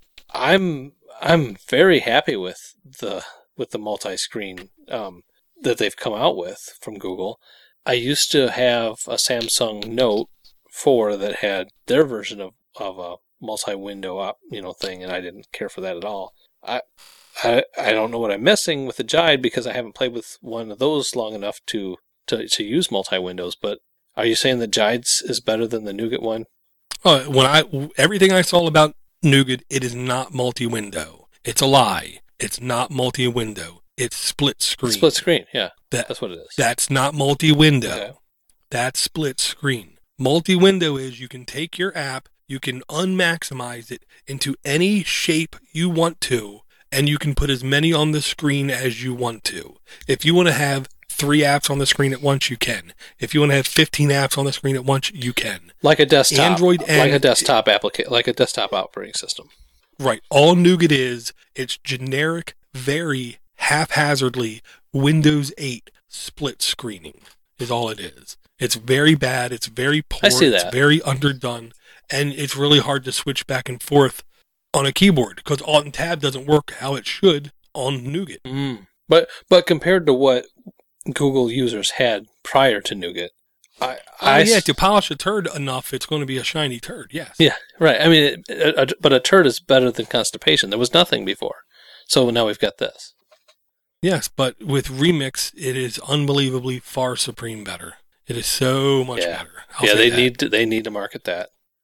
Speaker 1: I'm I'm very happy with the with the multi-screen um, that they've come out with from Google. I used to have a Samsung Note four that had their version of, of a multi-window op, you know thing, and I didn't care for that at all. I, I I don't know what I'm missing with the Jide because I haven't played with one of those long enough to to, to use multi-windows. But are you saying the Jide's is better than the Nougat one?
Speaker 2: Uh, when I everything I saw about Nougat, it is not multi-window. It's a lie. It's not multi-window. It's split screen.
Speaker 1: Split screen, yeah,
Speaker 2: That,
Speaker 1: that's what it is.
Speaker 2: That's not multi-window.
Speaker 1: Okay.
Speaker 2: That's split screen. Multi-window is you can take your app, you can unmaximize it into any shape you want to, and you can put as many on the screen as you want to. If you want to have three apps on the screen at once, you can. If you want to have fifteen apps on the screen at once, you can.
Speaker 1: Like a desktop,
Speaker 2: Android
Speaker 1: like
Speaker 2: and-
Speaker 1: a desktop application, like a desktop operating system.
Speaker 2: Right. All Nougat is, it's generic, very haphazardly Windows eight split screening is all it is. It's very bad. It's very poor.
Speaker 1: I see that.
Speaker 2: It's very underdone. And it's really hard to switch back and forth on a keyboard because Alt and Tab doesn't work how it should on Nougat.
Speaker 1: Mm. But but compared to what Google users had prior to Nougat, I,
Speaker 2: Oh,
Speaker 1: I
Speaker 2: yeah,
Speaker 1: s-
Speaker 2: to polish a turd enough, it's going to be a shiny turd, yes.
Speaker 1: yeah, right. I mean, it, a, a, but a turd is better than constipation. There was nothing before, so now we've got this.
Speaker 2: Yes, but with Remix, it is unbelievably far supreme better. It is so much
Speaker 1: Yeah.
Speaker 2: better. I'll
Speaker 1: yeah,
Speaker 2: say
Speaker 1: they
Speaker 2: that.
Speaker 1: need to they need to market that.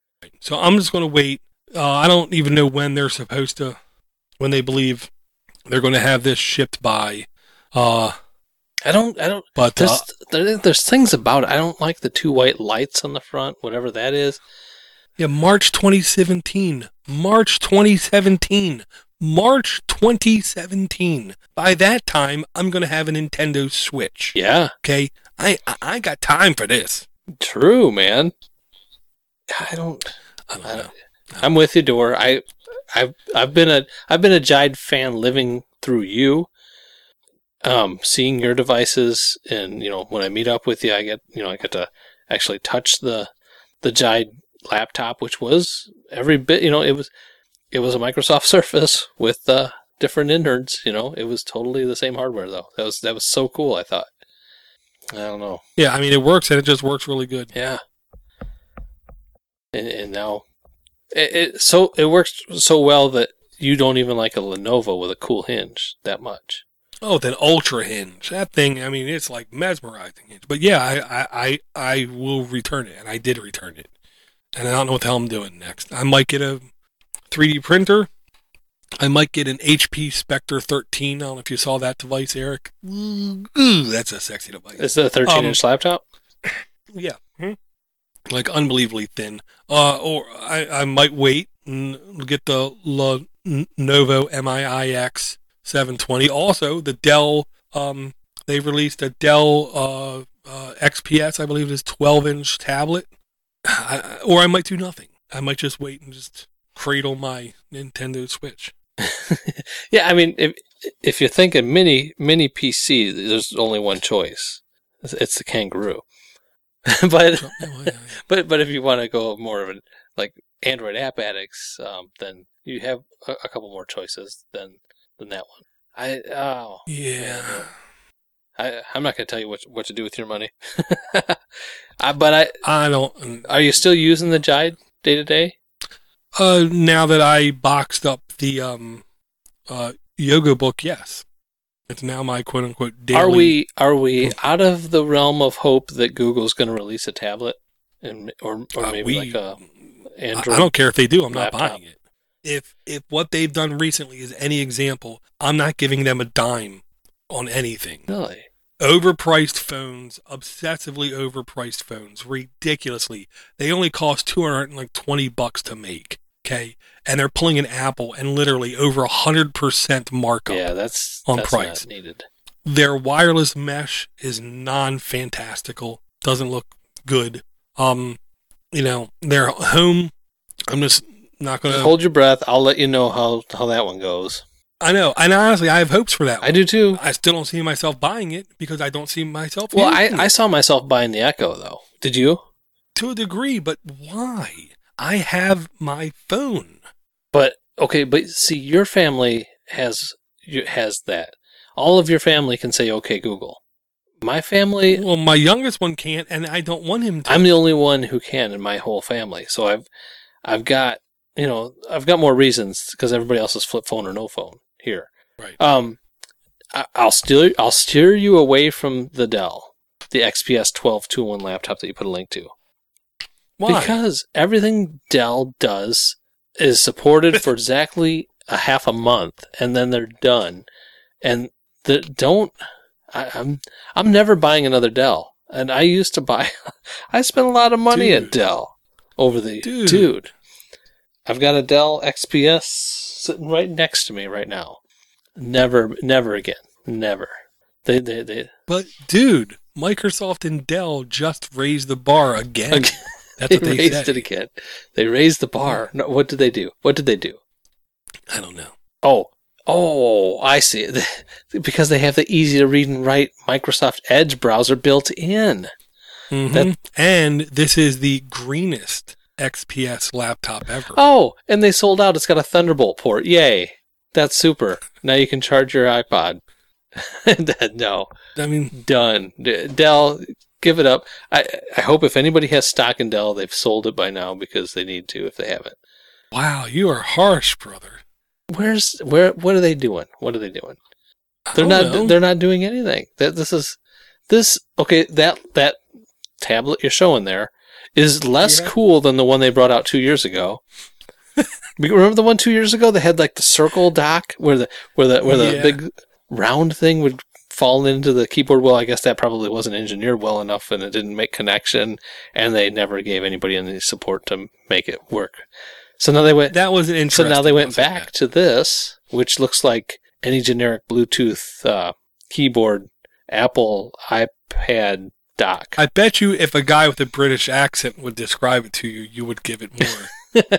Speaker 2: So I'm just going to wait. Uh, I don't even know when they're supposed to, when they believe they're going to have this shipped by. Uh,
Speaker 1: I don't I don't.
Speaker 2: but uh,
Speaker 1: There's there, there's things about it. I don't like the two white lights on the front, whatever that is.
Speaker 2: yeah, March twenty seventeen. March twenty seventeen. March twenty seventeen. By that time, I'm going to have a Nintendo Switch.
Speaker 1: Yeah,
Speaker 2: Okay, I I, I got time for this.
Speaker 1: true, man. I don't.
Speaker 2: I don't
Speaker 1: I
Speaker 2: know.
Speaker 1: don't I'm with you, Dor. I, I've, I've been a, I've been a Jide fan living through you. Um, seeing your devices, and you know, when I meet up with you, I get, you know, I get to actually touch the, the Jide laptop, which was every bit, you know, it was, it was a Microsoft Surface with uh, different innards. You know, it was totally the same hardware, though. That was, that was so cool. I thought. I don't know.
Speaker 2: Yeah, I mean, it works, and it just works really good.
Speaker 1: Yeah. And, and now, it, it so it works so well that you don't even like a Lenovo with a cool hinge that much.
Speaker 2: Oh, that Ultra Hinge. That thing, I mean, it's like mesmerizing. Hinge. But yeah, I, I, I, I will return it, and I did return it. And I don't know what the hell I'm doing next. I might get a three D printer. I might get an H P Spectre thirteen. I don't know if you saw that device, Eric. Ooh, that's a sexy device.
Speaker 1: Is it a thirteen inch laptop?
Speaker 2: Yeah. Hmm? Like unbelievably thin. Uh, or I, I might wait and get the Lenovo M I I X seven twenty. Also, the Dell, um, they released a Dell uh, uh, X P S, I believe it is twelve inch tablet. I, or I might do nothing. I might just wait and just cradle my Nintendo Switch.
Speaker 1: Yeah, I mean, if if you're thinking mini mini P C, there's only one choice. It's, it's the Kangaroo. but
Speaker 2: So, oh, yeah, yeah.
Speaker 1: but but if you want to go more of an like Android App Addicts, um, then you have a, a couple more choices than than that one. I oh
Speaker 2: Yeah.
Speaker 1: I I'm not going to tell you what what to do with your money. I, but I
Speaker 2: I don't.
Speaker 1: are you still using the Jide day to day?
Speaker 2: Uh, now that I boxed up the um, uh, yoga book, yes, it's now my quote unquote daily.
Speaker 1: Are we are we out of the realm of hope that Google's going to release a tablet and or or
Speaker 2: uh,
Speaker 1: maybe
Speaker 2: we-
Speaker 1: like a
Speaker 2: I,
Speaker 1: Android?
Speaker 2: I don't care if they do. I'm not
Speaker 1: laptop.
Speaker 2: buying it. if if what they've done recently is any example, I'm not giving them a dime on anything.
Speaker 1: Really?
Speaker 2: Overpriced phones, obsessively overpriced phones, ridiculously. They only cost two hundred twenty bucks to make, okay? And they're pulling an Apple and literally over one hundred percent markup
Speaker 1: Yeah, that's
Speaker 2: on
Speaker 1: that's
Speaker 2: price.
Speaker 1: not needed.
Speaker 2: Their wireless mesh is non-fantastical. Doesn't look good. Um, you know, their home, I'm just not going to...
Speaker 1: Hold your breath. I'll let you know how, how that one goes.
Speaker 2: I know. And honestly, I have hopes for that one.
Speaker 1: I do too.
Speaker 2: I still don't see myself buying it because I don't see myself
Speaker 1: Well, I,
Speaker 2: using it.
Speaker 1: I saw myself buying the Echo, though. Did you?
Speaker 2: To a degree, but why? I have my phone.
Speaker 1: But, okay, but see, your family has has that. All of your family can say, okay, Google. My family...
Speaker 2: Well, my youngest one can't, and I don't want him to.
Speaker 1: I'm the only one who can in my whole family. So I've I've got, you know, I've got more reasons because everybody else is flip phone or no phone here.
Speaker 2: Right.
Speaker 1: Um, I, I'll steer I'll steer you away from the Dell, the X P S twelve two in one laptop that you put a link to.
Speaker 2: Why?
Speaker 1: Because everything Dell does is supported for exactly a half a month, and then they're done. And the don't. I, I'm I'm never buying another Dell. And I used to buy. I spent a lot of money
Speaker 2: Dude.
Speaker 1: at Dell over the
Speaker 2: Dude.
Speaker 1: dude. I've got a Dell X P S sitting right next to me right now. Never, never again. Never. They, they, they.
Speaker 2: But, dude, Microsoft and Dell just raised the bar again.
Speaker 1: Again.
Speaker 2: That's
Speaker 1: They
Speaker 2: what they
Speaker 1: raised
Speaker 2: say.
Speaker 1: it again. They raised the bar. No, what did they do? What did they do?
Speaker 2: I don't know.
Speaker 1: Oh, oh, I see it. Because they have the easy to read and write Microsoft Edge browser built in.
Speaker 2: Mhm.
Speaker 1: That-
Speaker 2: And this is the greenest X P S laptop ever.
Speaker 1: Oh, and they sold out. It's got a Thunderbolt port. Yay. That's super. Now you can charge your iPod. No.
Speaker 2: I mean,
Speaker 1: Done. D- Dell, give it up. I I hope if anybody has stock in Dell, they've sold it by now because they need to if they haven't.
Speaker 2: wow, you are harsh, brother.
Speaker 1: Where's where? What are they doing? What are they doing?
Speaker 2: I
Speaker 1: They're
Speaker 2: don't
Speaker 1: not.
Speaker 2: know.
Speaker 1: They're not doing anything. That this is this. Okay, that that tablet you're showing there is less
Speaker 2: Yeah.
Speaker 1: cool than the one they brought out two years ago. Remember the one two years ago? They had like the circle dock where the where the where the
Speaker 2: Yeah.
Speaker 1: big round thing would fall into the keyboard. Well, I guess that probably wasn't engineered well enough, and it didn't make connection, and they never gave anybody any support to make it work. So now they went.
Speaker 2: That was an
Speaker 1: So
Speaker 2: interesting.
Speaker 1: now they went
Speaker 2: wasn't
Speaker 1: back
Speaker 2: it?
Speaker 1: to this, which looks like any generic Bluetooth uh, keyboard, Apple iPad dock.
Speaker 2: I bet you if a guy with a British accent would describe it to you, you would give it more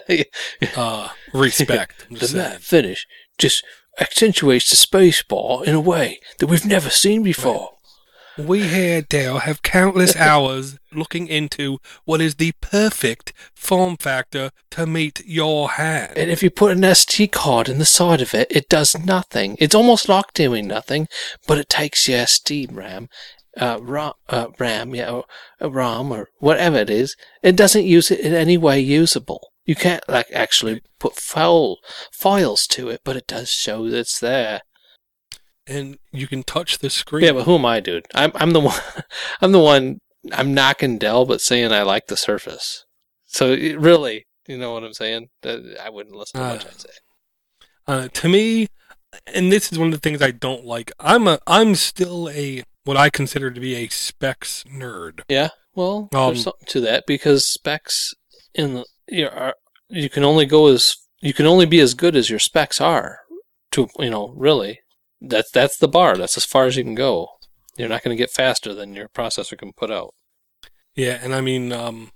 Speaker 2: uh, respect. I'm
Speaker 1: The
Speaker 2: just
Speaker 1: matte
Speaker 2: saying.
Speaker 1: finish just accentuates the space bar in a way that we've never seen before.
Speaker 2: We here at Dell have countless hours looking into what is the perfect form factor to meet your hand.
Speaker 1: And if you put an S D card in the side of it, it does nothing. It's almost like doing nothing, but it takes your S D RAM, uh, RAM, uh, RAM, yeah, or uh, ROM, or whatever it is. It doesn't use it in any way usable. You can't like actually put file files to it, but it does show that it's there.
Speaker 2: And you can touch the screen.
Speaker 1: Yeah, but who am I, dude? I'm I'm the one. I'm the one. I'm knocking Dell, but saying I like the Surface. So it really, you know what I'm saying? That I wouldn't listen to much
Speaker 2: Uh,
Speaker 1: I'd say.
Speaker 2: Uh, to me, and this is one of the things I don't like. I'm a I'm still a what I consider to be a specs nerd.
Speaker 1: Yeah, well,
Speaker 2: Um,
Speaker 1: there's something to that because specs in the, you know, are, you can only go as you can only be as good as your specs are. To you know, really, that's that's the bar. That's as far as you can go. You're not going to get faster than your processor can put out.
Speaker 2: Yeah, and I mean, um,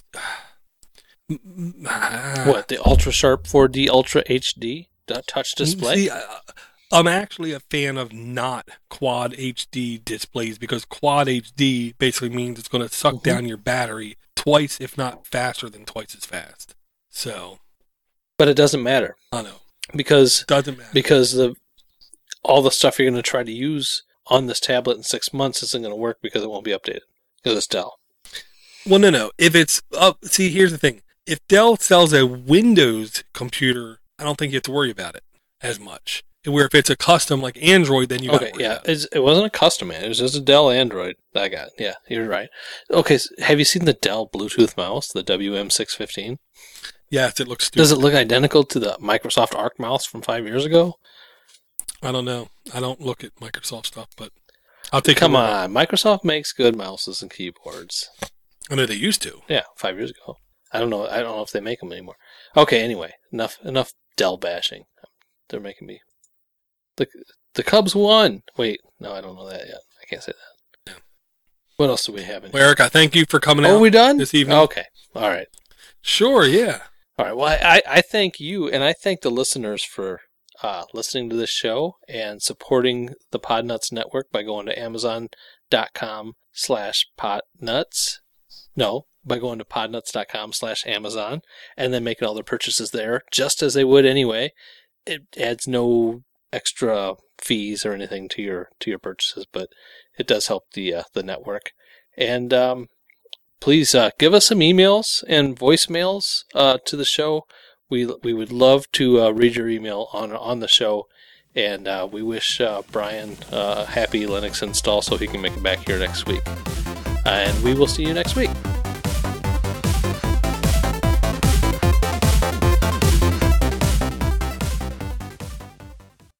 Speaker 2: uh,
Speaker 1: What the Ultra Sharp four D Ultra H D touch display?
Speaker 2: See, I, I'm actually a fan of not Quad H D displays because Quad H D basically means it's going to suck
Speaker 1: Mhm.
Speaker 2: down your battery twice, if not faster than twice as fast. So,
Speaker 1: But it doesn't matter
Speaker 2: I know.
Speaker 1: because
Speaker 2: Doesn't matter.
Speaker 1: because the all the stuff you're going to try to use on this tablet in six months isn't going to work because it won't be updated because it's Dell.
Speaker 2: Well, no, no. If it's up, see, here's the thing. If Dell sells a Windows computer, I don't think you have to worry about it as much. Where if it's a custom like Android, then you
Speaker 1: Okay,
Speaker 2: got
Speaker 1: yeah, it's, it wasn't a custom, man. It was just a Dell Android that I got. Yeah, you're right. Okay, so have you seen the Dell Bluetooth mouse, the W M six fifteen?
Speaker 2: Yes, it looks stupid.
Speaker 1: Does it look identical to the Microsoft Arc mouse from five years ago?
Speaker 2: I don't know. I don't look at Microsoft stuff, but I'll take.
Speaker 1: Come on, Microsoft makes good mouses and keyboards.
Speaker 2: I know they used to.
Speaker 1: Yeah, five years ago. I don't know. I don't know if they make them anymore. Okay, anyway, enough enough Dell bashing. They're making me. The the Cubs won. Wait, no, I don't know that yet. I can't say that.
Speaker 2: Yeah.
Speaker 1: What else do we have in
Speaker 2: Well, Eric, I thank you for coming
Speaker 1: here?
Speaker 2: out.
Speaker 1: Oh, we done
Speaker 2: this evening?
Speaker 1: Okay, all right.
Speaker 2: Sure, yeah.
Speaker 1: All right. Well, I, I thank you, and I thank the listeners for uh, listening to this show and supporting the Podnuts Network by going to Amazon.com slash Podnuts. No, by going to Podnuts.com slash Amazon and then making all their purchases there, just as they would anyway. It adds no extra fees or anything to your to your purchases, but it does help the uh, the network. And um, please uh, give us some emails and voicemails uh, to the show. We we would love to uh, read your email on on the show, and uh, we wish uh, Brian a happy Linux install so he can make it back here next week. And we will see you next week.